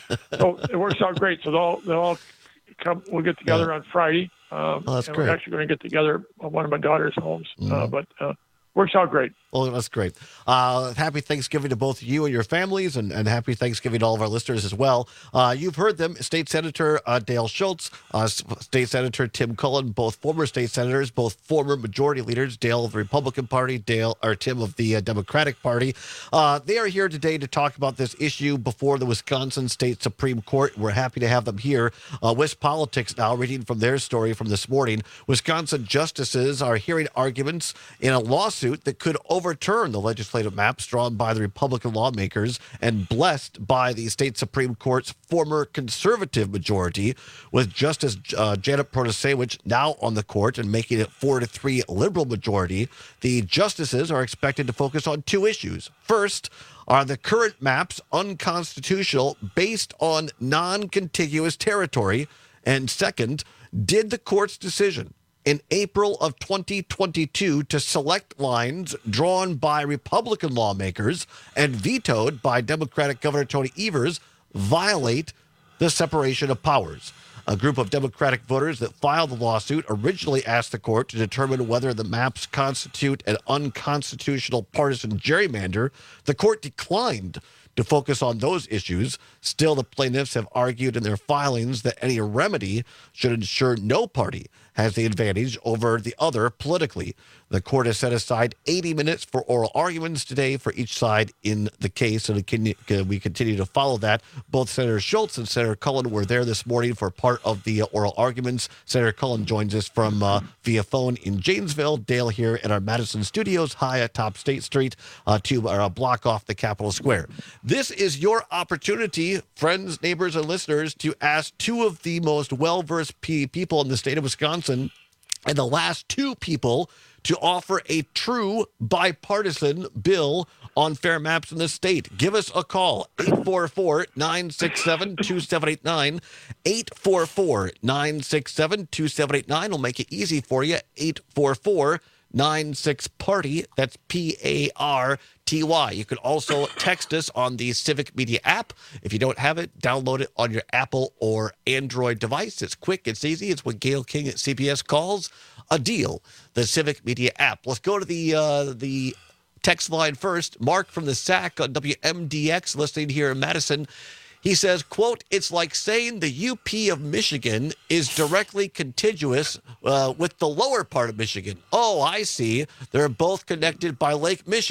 So it works out great. So they'll all, they'll all come. We'll get together Yeah. on Friday. Um, Oh, that's and great. we're actually going to get together at one of my daughter's homes. Uh, Mhm. but uh, works out great. Well, that's great. Uh, happy Thanksgiving to both you and your families, and, and happy Thanksgiving to all of our listeners as well. Uh, you've heard them, State Senator uh, Dale Schultz, uh, S- State Senator Tim Cullen, both former state senators, both former majority leaders, Dale of the Republican Party, Dale or Tim of the uh, Democratic Party. Uh, they are here today to talk about this issue before the Wisconsin State Supreme Court. We're happy to have them here. Uh, West Politics now, reading from their story from this morning. Wisconsin justices are hearing arguments in a lawsuit that could overturn the legislative maps drawn by the Republican lawmakers and blessed by the state Supreme Court's former conservative majority, with Justice uh, Janet Protasewicz now on the court and making it four to three liberal majority. The justices are expected to focus on two issues. First, are the current maps unconstitutional based on non-contiguous territory? And second, did the court's decision in April of twenty twenty-two to select lines drawn by Republican lawmakers and vetoed by Democratic Governor Tony Evers violate the separation of powers? A group of Democratic voters that filed the lawsuit originally asked the court to determine whether the maps constitute an unconstitutional partisan gerrymander. The court declined to focus on those issues. Still, the plaintiffs have argued in their filings that any remedy should ensure no party has the advantage over the other politically. The court has set aside eighty minutes for oral arguments today for each side in the case, and we continue to follow that. Both Senator Schultz and Senator Cullen were there this morning for part of the oral arguments. Senator Cullen joins us from uh, via phone in Janesville. Dale here at our Madison studios, high atop State Street, uh, to uh, block off the Capitol Square. This is your opportunity, friends, neighbors, and listeners, to ask two of the most well-versed pe- people in the state of Wisconsin, and the last two people to offer a true bipartisan bill on fair maps in the state. Give us a call, eight four four, nine six seven, two seven eight nine, eight four four, nine six seven, two seven eight nine. We'll make it easy for you, eight four four, nine six, party. That's P A R T Y. You can also text us on the Civic Media app. If you don't have it, download it on your Apple or Android device. It's quick, it's easy. It's what Gail King at C B S calls a deal, the Civic Media app. Let's go to the uh, the text line first. Mark from the S A C on W M D X, listening here in Madison. He says, quote, "It's like saying the U P of Michigan is directly contiguous uh, with the lower part of Michigan. Oh, I see. They're both connected by Lake Michigan."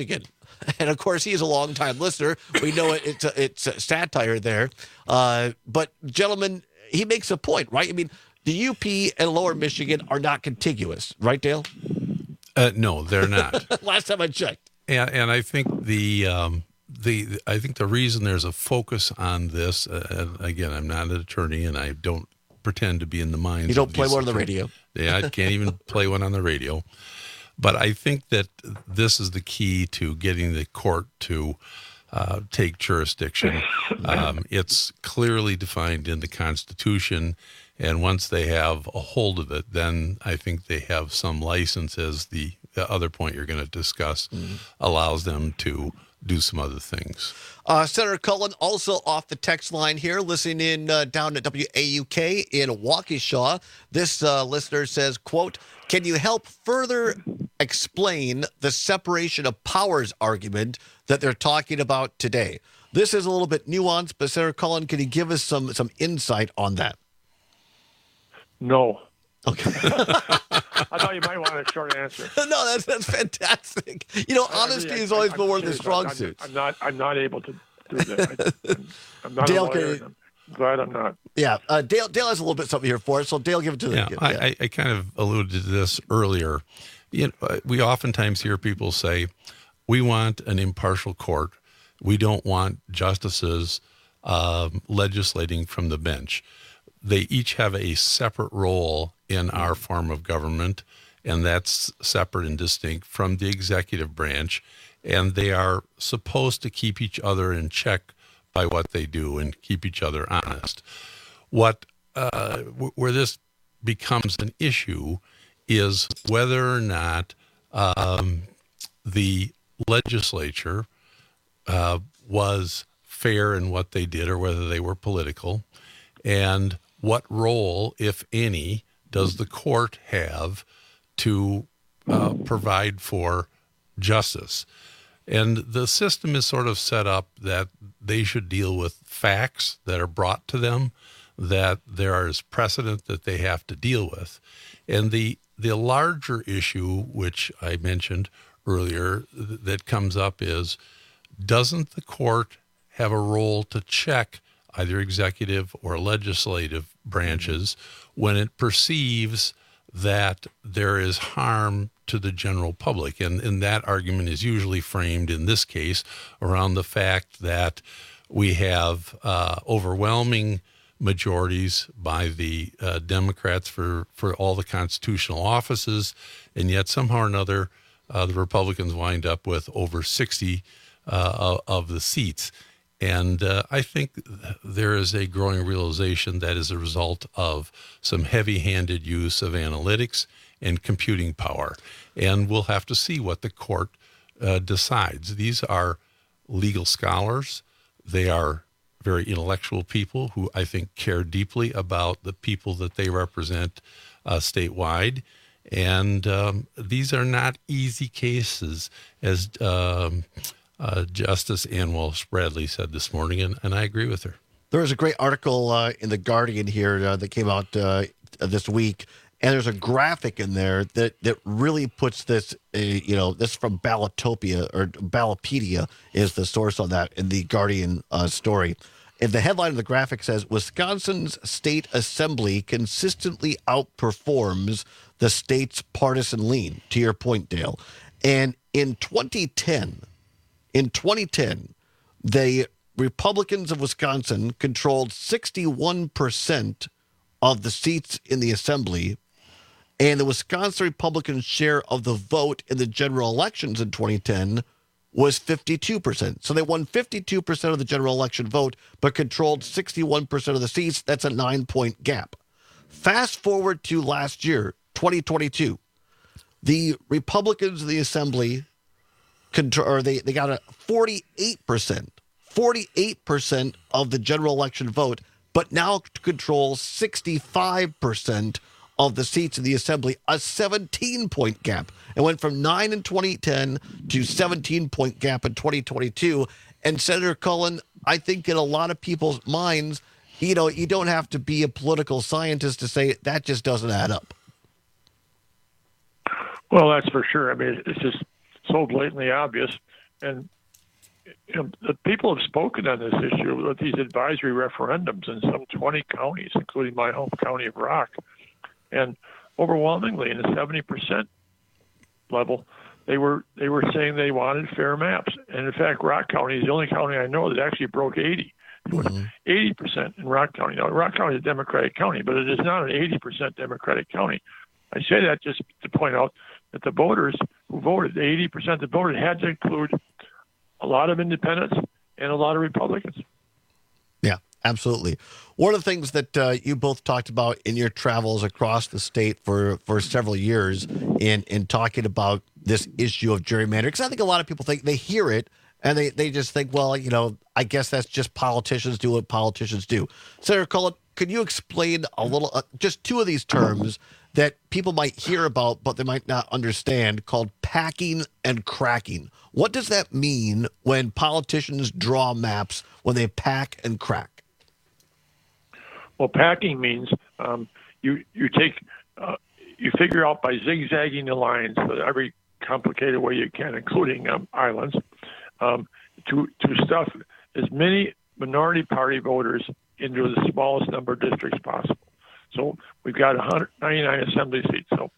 And, of course, he's a longtime listener. We know it, it's, a, it's a satire there. Uh, but, gentlemen, he makes a point, right? I mean, the U P and Lower Michigan are not contiguous, right, Dale? Uh, no, they're not. Last time I checked. And, and I think the um, the I think the reason there's a focus on this, uh, and again, I'm not an attorney, and I don't pretend to be in the minds. You don't of play these one on the attorneys. radio. Yeah, I can't even play one on the radio. But I think that this is the key to getting the court to uh, take jurisdiction. Um, it's clearly defined in the Constitution, and once they have a hold of it, then I think they have some license, as the, the other point you're going to discuss mm-hmm. allows them to do some other things. Uh, Senator Cullen, also off the text line here, listening in uh, down at W A U K in Waukesha. This uh, listener says, quote, can you help further explain the separation of powers argument that they're talking about today? This is a little bit nuanced, but Senator Cullen, can you give us some, some insight on that? No. Okay. I thought you might want a short answer. No, that's that's fantastic. You know, honesty I, I, has always I, been one of the I'm, strong I'm, suits. I'm not. I'm not able to do that. I, I'm, I'm not Dale, a lawyer. can, I'm glad I'm not. Yeah, uh, Dale. Dale has a little bit something here for us, so Dale, give it to yeah, the. I, I, I kind of alluded to this earlier. You know, we oftentimes hear people say, "We want an impartial court. We don't want justices um, legislating from the bench." They each have a separate role in our form of government, and that's separate and distinct from the executive branch, and they are supposed to keep each other in check by what they do and keep each other honest. What uh, w- where this becomes an issue is whether or not um, the legislature uh, was fair in what they did or whether they were political, and what role, if any, does the court have to uh, provide for justice? And the system is sort of set up that they should deal with facts that are brought to them, that there is precedent that they have to deal with. And the the larger issue, which I mentioned earlier, th- that comes up is, doesn't the court have a role to check either executive or legislative branches when it perceives that there is harm to the general public? And, and that argument is usually framed in this case around the fact that we have uh, overwhelming majorities by the uh, Democrats for, for all the constitutional offices, and yet somehow or another uh, the Republicans wind up with over sixty uh, of the seats. And uh, I think there is a growing realization that is a result of some heavy-handed use of analytics and computing power. And we'll have to see what the court uh, decides. These are legal scholars. They are very intellectual people who I think care deeply about the people that they represent uh, statewide. And um, these are not easy cases, as um, Uh, Justice Ann Walsh Bradley said this morning, and, and I agree with her. There was a great article uh, in The Guardian here uh, that came out uh, this week, and there's a graphic in there that, that really puts this, uh, you know, this from Ballotopia, or Ballotpedia is the source on that in the Guardian uh, story. And the headline of the graphic says, Wisconsin's state assembly consistently outperforms the state's partisan lean, to your point, Dale. And in twenty ten, In twenty ten, the Republicans of Wisconsin controlled sixty-one percent of the seats in the assembly, and the Wisconsin Republicans' share of the vote in the general elections in twenty ten was fifty-two percent. So they won fifty-two percent of the general election vote, but controlled sixty-one percent of the seats. That's a nine-point gap. Fast forward to last year, twenty twenty-two. The Republicans in the assembly Control, or they, they got a forty-eight percent, forty-eight percent of the general election vote, but now control sixty-five percent of the seats in the assembly, a seventeen-point gap. It went from nine in twenty ten to seventeen-point gap in twenty twenty-two. And Senator Cullen, I think in a lot of people's minds, you know, you don't have to be a political scientist to say that just doesn't add up. Well, that's for sure. I mean, it's just so blatantly obvious. and you know, the people have spoken on this issue with these advisory referendums in some twenty counties, including my home county of Rock. And overwhelmingly, in the seventy percent level, they were they were saying they wanted fair maps. And in fact, Rock County is the only county I know that actually broke eighty. Mm-hmm. eighty percent in Rock County. Now, Rock County is a Democratic county, but it is not an eighty percent Democratic county. I say that just to point out that the voters who voted, the eighty percent that voted, had to include a lot of independents and a lot of Republicans. Yeah, absolutely. One of the things that uh, you both talked about in your travels across the state for, for several years in, in talking about this issue of gerrymandering, because I think a lot of people think they hear it and they, they just think, well, you know, I guess that's just politicians do what politicians do. Senator Cullen, could you explain a little, uh, just two of these terms that people might hear about, but they might not understand, called packing and cracking? What does that mean when politicians draw maps, when they pack and crack? Well, packing means um, you you take uh, you figure out by zigzagging the lines for every complicated way you can, including um, islands, um, to to stuff as many minority party voters into the smallest number of districts possible. So we've got one hundred ninety-nine assembly seats. So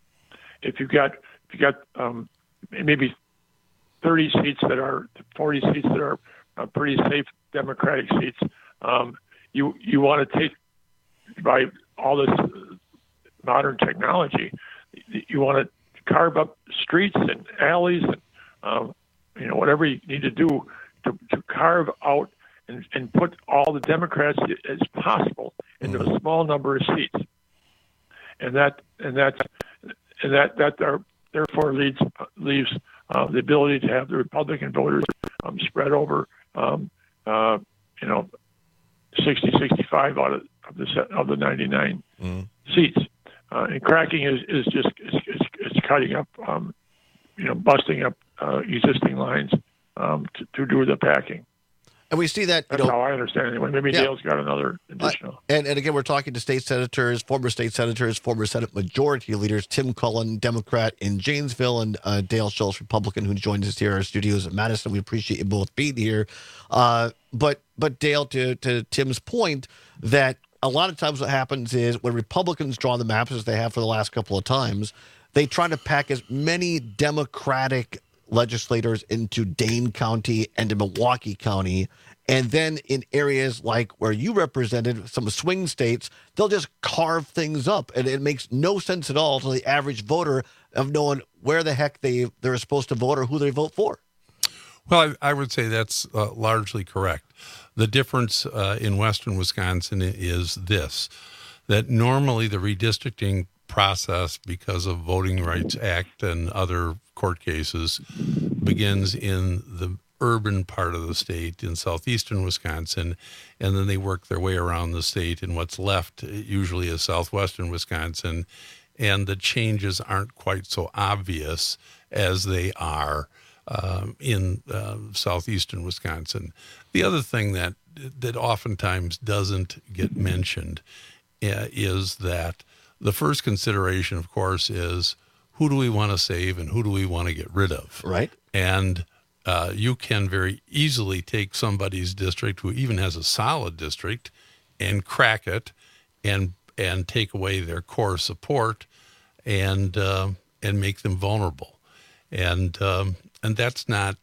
if you've got if you got um, maybe thirty seats that are forty seats that are uh, pretty safe Democratic seats, um, you you want to take by all this modern technology, you want to carve up streets and alleys and um, you know whatever you need to do to, to carve out and, and put all the Democrats as possible into a small number of seats, and that and that and that that are, therefore leads leaves uh, the ability to have the Republican voters um, spread over um, uh, you know sixty, sixty-five out of, of the set, of the ninety-nine mm. seats, uh, and cracking is is just is, is, is cutting up um, you know busting up uh, existing lines um, to, to do the packing. And we see that. You That's know, how I understand it anyway. Maybe yeah. Dale's got another additional. Uh, and, and again, we're talking to state senators, former state senators, former Senate Majority Leaders, Tim Cullen, Democrat in Janesville, and uh, Dale Schultz, Republican, who joins us here in our studios in Madison. We appreciate you both being here. Uh, but, but Dale, to, to Tim's point, that a lot of times what happens is when Republicans draw the maps, as they have for the last couple of times, they try to pack as many Democratic legislators into Dane County and to Milwaukee County. And then in areas like where you represented, some swing states, they'll just carve things up. And it makes no sense at all to the average voter of knowing where the heck they, they're supposed to vote or who they vote for. Well, I, I would say that's uh, largely correct. The difference uh, in western Wisconsin is this, that normally the redistricting process, because of Voting Rights Act and other court cases, begins in the urban part of the state in southeastern Wisconsin, and then they work their way around the state in what's left, usually is southwestern Wisconsin, and the changes aren't quite so obvious as they are um, in uh, southeastern Wisconsin. The other thing that that oftentimes doesn't get mentioned uh, is that the first consideration, of course, is who do we want to save and who do we want to get rid of? Right. And uh, you can very easily take somebody's district who even has a solid district and crack it and and take away their core support and uh, and make them vulnerable. And um, and that's not,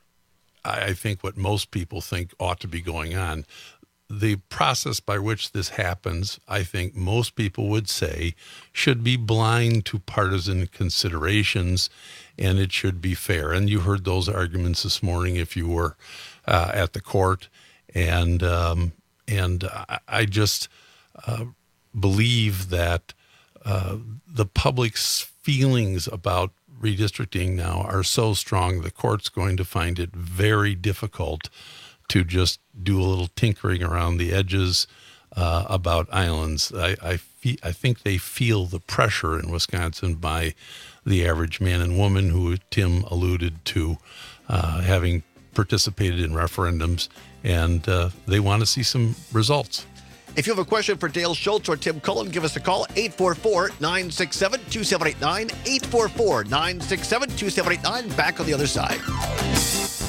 I think, what most people think ought to be going on. The process by which this happens, I think most people would say, should be blind to partisan considerations, and it should be fair. And you heard those arguments this morning if you were uh, at the court. And um, and I, I just uh, believe that uh, the public's feelings about redistricting now are so strong, the court's going to find it very difficult to just do a little tinkering around the edges uh, about islands. I I, fe- I think they feel the pressure in Wisconsin by the average man and woman who Tim alluded to, uh, having participated in referendums, and uh, they want to see some results. If you have a question for Dale Schultz or Tim Cullen, give us a call, eight four four, nine six seven, two seven eight nine, eight four four, nine six seven, two seven eight nine. Back on the other side.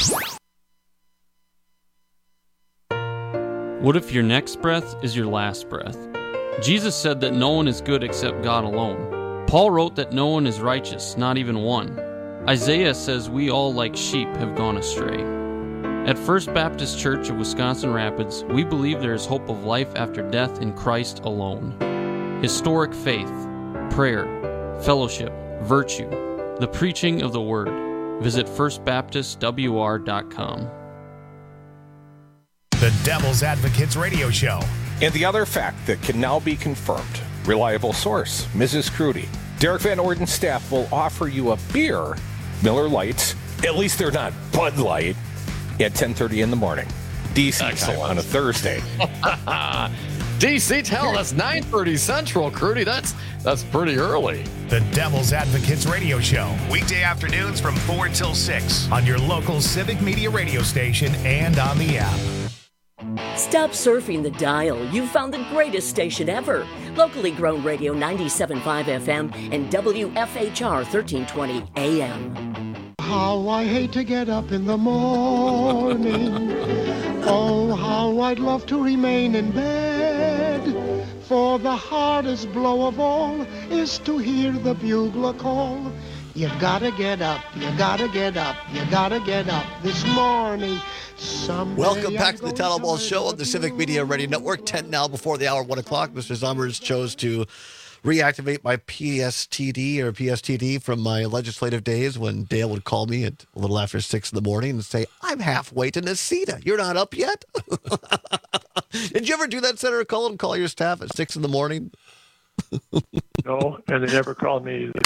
What if your next breath is your last breath? Jesus said that no one is good except God alone. Paul wrote that no one is righteous, not even one. Isaiah says we all like sheep have gone astray. At First Baptist Church of Wisconsin Rapids, we believe there is hope of life after death in Christ alone. Historic faith, prayer, fellowship, virtue, the preaching of the Word. Visit first baptist w r dot com. The Devil's Advocates Radio Show. And the other fact that can now be confirmed. Reliable source, Missus Crudy. Derek Van Orden's staff will offer you a beer, Miller Lights, at least they're not Bud Light, at ten thirty in the morning. D C on a Thursday. D C, tell that's nine thirty Central, Crudy. That's that's pretty early. The Devil's Advocates Radio Show. Weekday afternoons from four till six on your local Civic Media radio station and on the app. Stop surfing the dial. You've found the greatest station ever. Locally grown radio ninety-seven point five F M and W F H R thirteen twenty A M. How I hate to get up in the morning. Oh, how I'd love to remain in bed. For the hardest blow of all is to hear the bugler call. You gotta get up, you gotta get up, you gotta get up this morning. Someday Welcome back I'm to the going Town Ball to Show on the Civic Media Radio Network. ten now before the hour, one o'clock. Mister Zummers chose to reactivate my P S T D or P S T D from my legislative days when Dale would call me at a little after six in the morning and say, I'm halfway to Nacita. You're not up yet? Did you ever do that, Senator Cullen, call your staff at six in the morning? No, and they never called me either.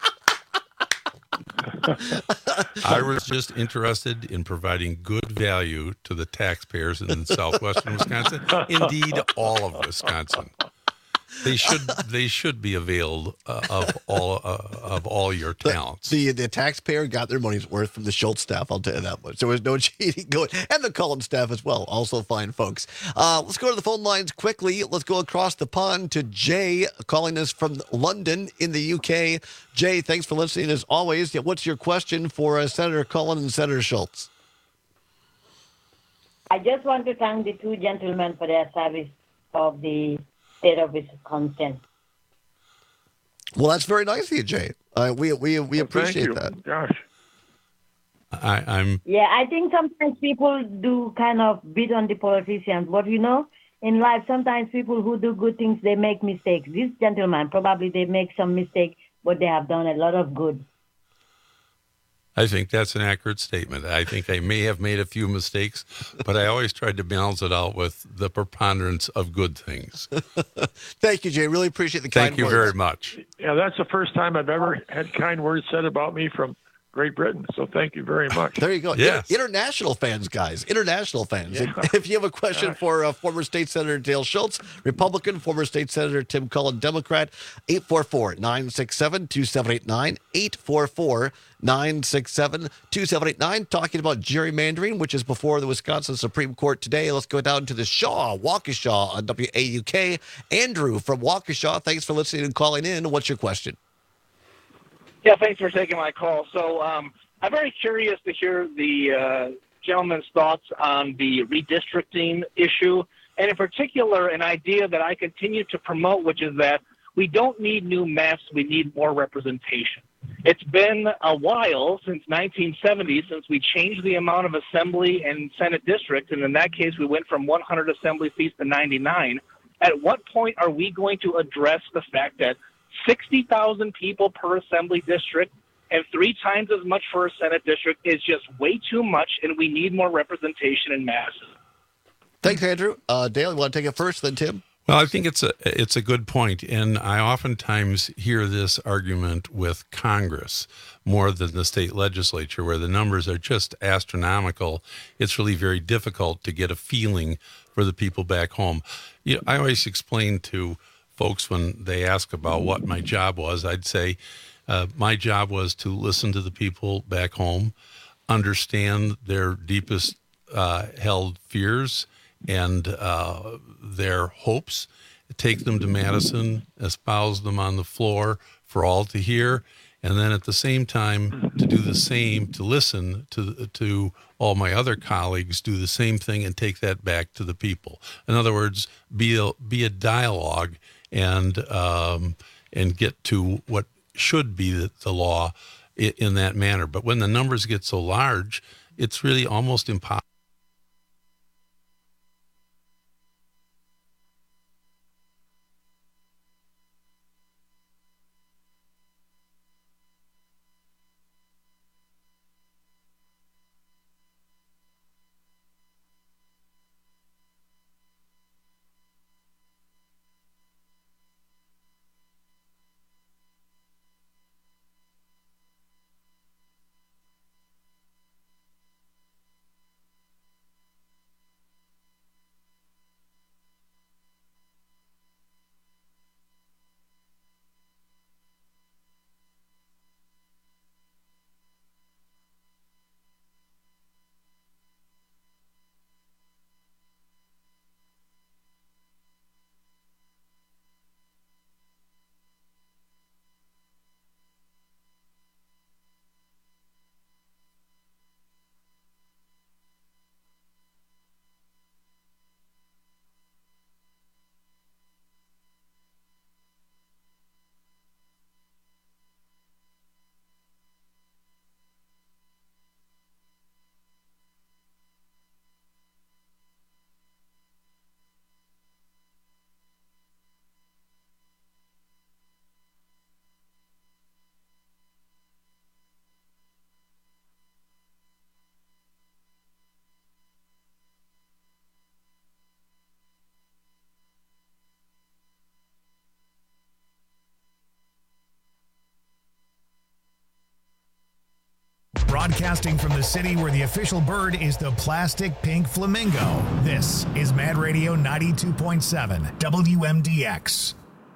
I was just interested in providing good value to the taxpayers in southwestern Wisconsin. Indeed, all of Wisconsin. They should they should be availed uh, of all uh, of all your talents. The the taxpayer got their money's worth from the Schultz staff. I'll tell you that much. There was no cheating going, and the Cullen staff as well. Also fine folks. Uh, let's go to the phone lines quickly. Let's go across the pond to Jay calling us from London in the U K. Jay, thanks for listening as always. What's your question for uh, Senator Cullen and Senator Schultz? I just want to thank the two gentlemen for their service of the state of Wisconsin. Well, that's very nice of you, Jay. Uh, we we we Well, appreciate thank you. that. Gosh. I, I'm Yeah, I think sometimes people do kind of beat on the politicians, but you know, in life, sometimes people who do good things, they make mistakes. These gentlemen, probably they make some mistake, but they have done a lot of good. I think that's an accurate statement. I think I may have made a few mistakes, but I always tried to balance it out with the preponderance of good things. Thank you, Jay. Really appreciate the kind Thank you words. very much. Yeah, that's the first time I've ever had kind words said about me from Great Britain. So thank you very much. There you go. Yes. Inter- international fans, guys. International fans. Yeah. If, if you have a question for uh, former State Senator Dale Schultz, Republican, former State Senator Tim Cullen, Democrat, eight four four, nine six seven, two seven eight nine, eight four four, nine six seven, two seven eight nine. Talking about gerrymandering, which is before the Wisconsin Supreme Court today. Let's go down to the Shaw, Waukesha on W A U K. Andrew from Waukesha, thanks for listening and calling in. What's your question? Yeah, thanks for taking my call. So um, I'm very curious to hear the uh, gentleman's thoughts on the redistricting issue, and in particular, an idea that I continue to promote, which is that we don't need new maps, we need more representation. It's been a while, since nineteen seventy, since we changed the amount of assembly and Senate districts, and in that case, we went from one hundred assembly seats to ninety-nine. At what point are we going to address the fact that sixty thousand people per assembly district and three times as much for a Senate district is just way too much, and we need more representation in masses? Thanks, Andrew. Uh, Dale, you want to take it first, then Tim? Well, I think it's a it's a good point, and I oftentimes hear this argument with Congress more than the state legislature, where the numbers are just astronomical. It's really very difficult to get a feeling for the people back home. You know, I always explain to folks when they ask about what my job was, I'd say uh, my job was to listen to the people back home, understand their deepest uh, held fears and uh, their hopes, take them to Madison, espouse them on the floor for all to hear, and then at the same time to do the same, to listen to to all my other colleagues, do the same thing and take that back to the people. In other words, be a, be a dialogue and um, and get to what should be the, the law in, in that manner. But when the numbers get so large, it's really almost impossible. Broadcasting from the city where the official bird is the plastic pink flamingo, this is Mad Radio ninety-two point seven W M D X.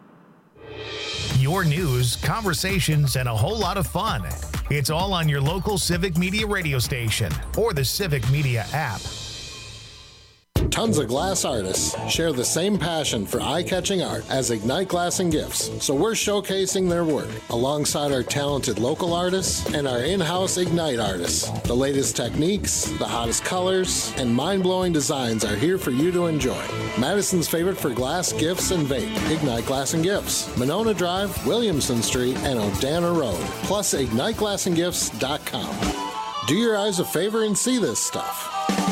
Your news, conversations, and a whole lot of fun. It's all on your local Civic Media radio station or the Civic Media app. Tons of glass artists share the same passion for eye-catching art as Ignite Glass and Gifts, so we're showcasing their work alongside our talented local artists and our in-house Ignite artists. The latest techniques, the hottest colors, and mind-blowing designs are here for you to enjoy. Madison's favorite for glass, gifts, and vape, Ignite Glass and Gifts, Monona Drive, Williamson Street, and Odana Road, plus ignite glass and gifts dot com. Do your eyes a favor and see this stuff.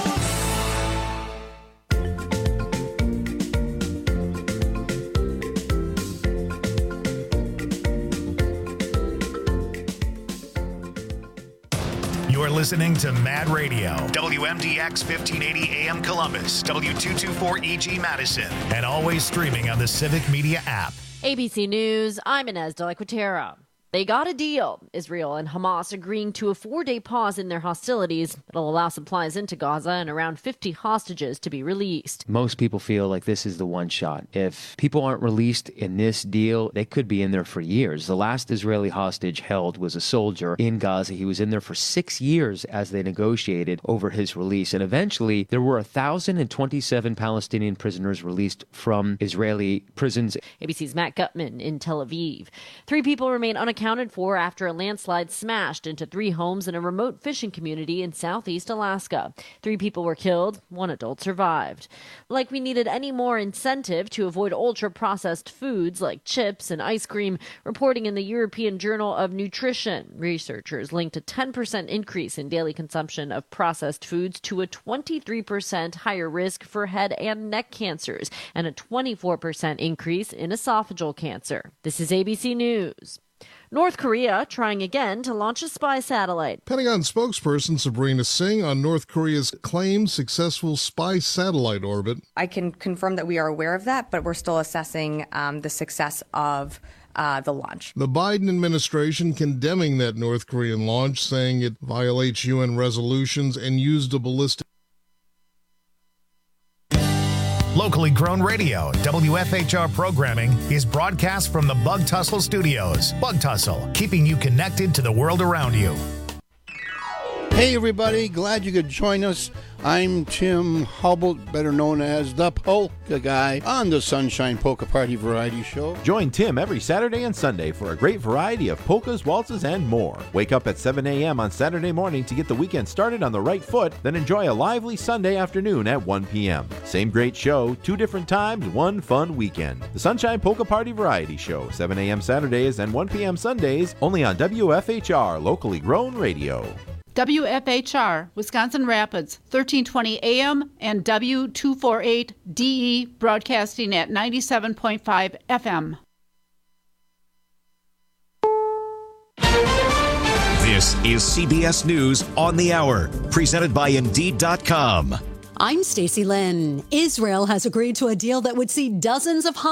You're listening to Mad Radio, W M D X fifteen eighty A M Columbus, W two twenty-four E G Madison, and always streaming on the Civic Media app. A B C News, I'm Inez de la Quatera. They got a deal. Israel and Hamas agreeing to a four-day pause in their hostilities that'll allow supplies into Gaza and around fifty hostages to be released. Most people feel like this is the one shot. If people aren't released in this deal, they could be in there for years. The last Israeli hostage held was a soldier in Gaza. He was in there for six years as they negotiated over his release. And eventually, there were one thousand twenty-seven Palestinian prisoners released from Israeli prisons. A B C's Matt Gutman in Tel Aviv. Three people remain unaccounted for after a landslide smashed into three homes in a remote fishing community in southeast Alaska. Three people were killed, one adult survived. Like we needed any more incentive to avoid ultra-processed foods like chips and ice cream, reporting in the European Journal of Nutrition. Researchers linked a ten percent increase in daily consumption of processed foods to a twenty-three percent higher risk for head and neck cancers and a twenty-four percent increase in esophageal cancer. This is A B C News. North Korea trying again to launch a spy satellite. Pentagon spokesperson Sabrina Singh on North Korea's claimed successful spy satellite orbit. I can confirm that we are aware of that, but we're still assessing um, the success of uh, the launch. The Biden administration condemning that North Korean launch, saying it violates U N resolutions and used a ballistic. Locally grown radio, W F H R programming is broadcast from the Bug Tussle Studios. Bug Tussle, keeping you connected to the world around you. Hey everybody, glad you could join us. I'm Tim Hubble, better known as the Polka Guy, on the Sunshine Polka Party Variety Show. Join Tim every Saturday and Sunday for a great variety of polkas, waltzes, and more. Wake up at seven a.m. on Saturday morning to get the weekend started on the right foot, then enjoy a lively Sunday afternoon at one p.m. Same great show, two different times, one fun weekend. The Sunshine Polka Party Variety Show, seven a.m. Saturdays and one p.m. Sundays, only on W F H R, locally grown radio. W F H R, Wisconsin Rapids, thirteen twenty A M and W two forty-eight D E, broadcasting at ninety-seven point five F M. This is C B S News on the Hour, presented by Indeed dot com. I'm Stacey Lynn. Israel has agreed to a deal that would see dozens of hostages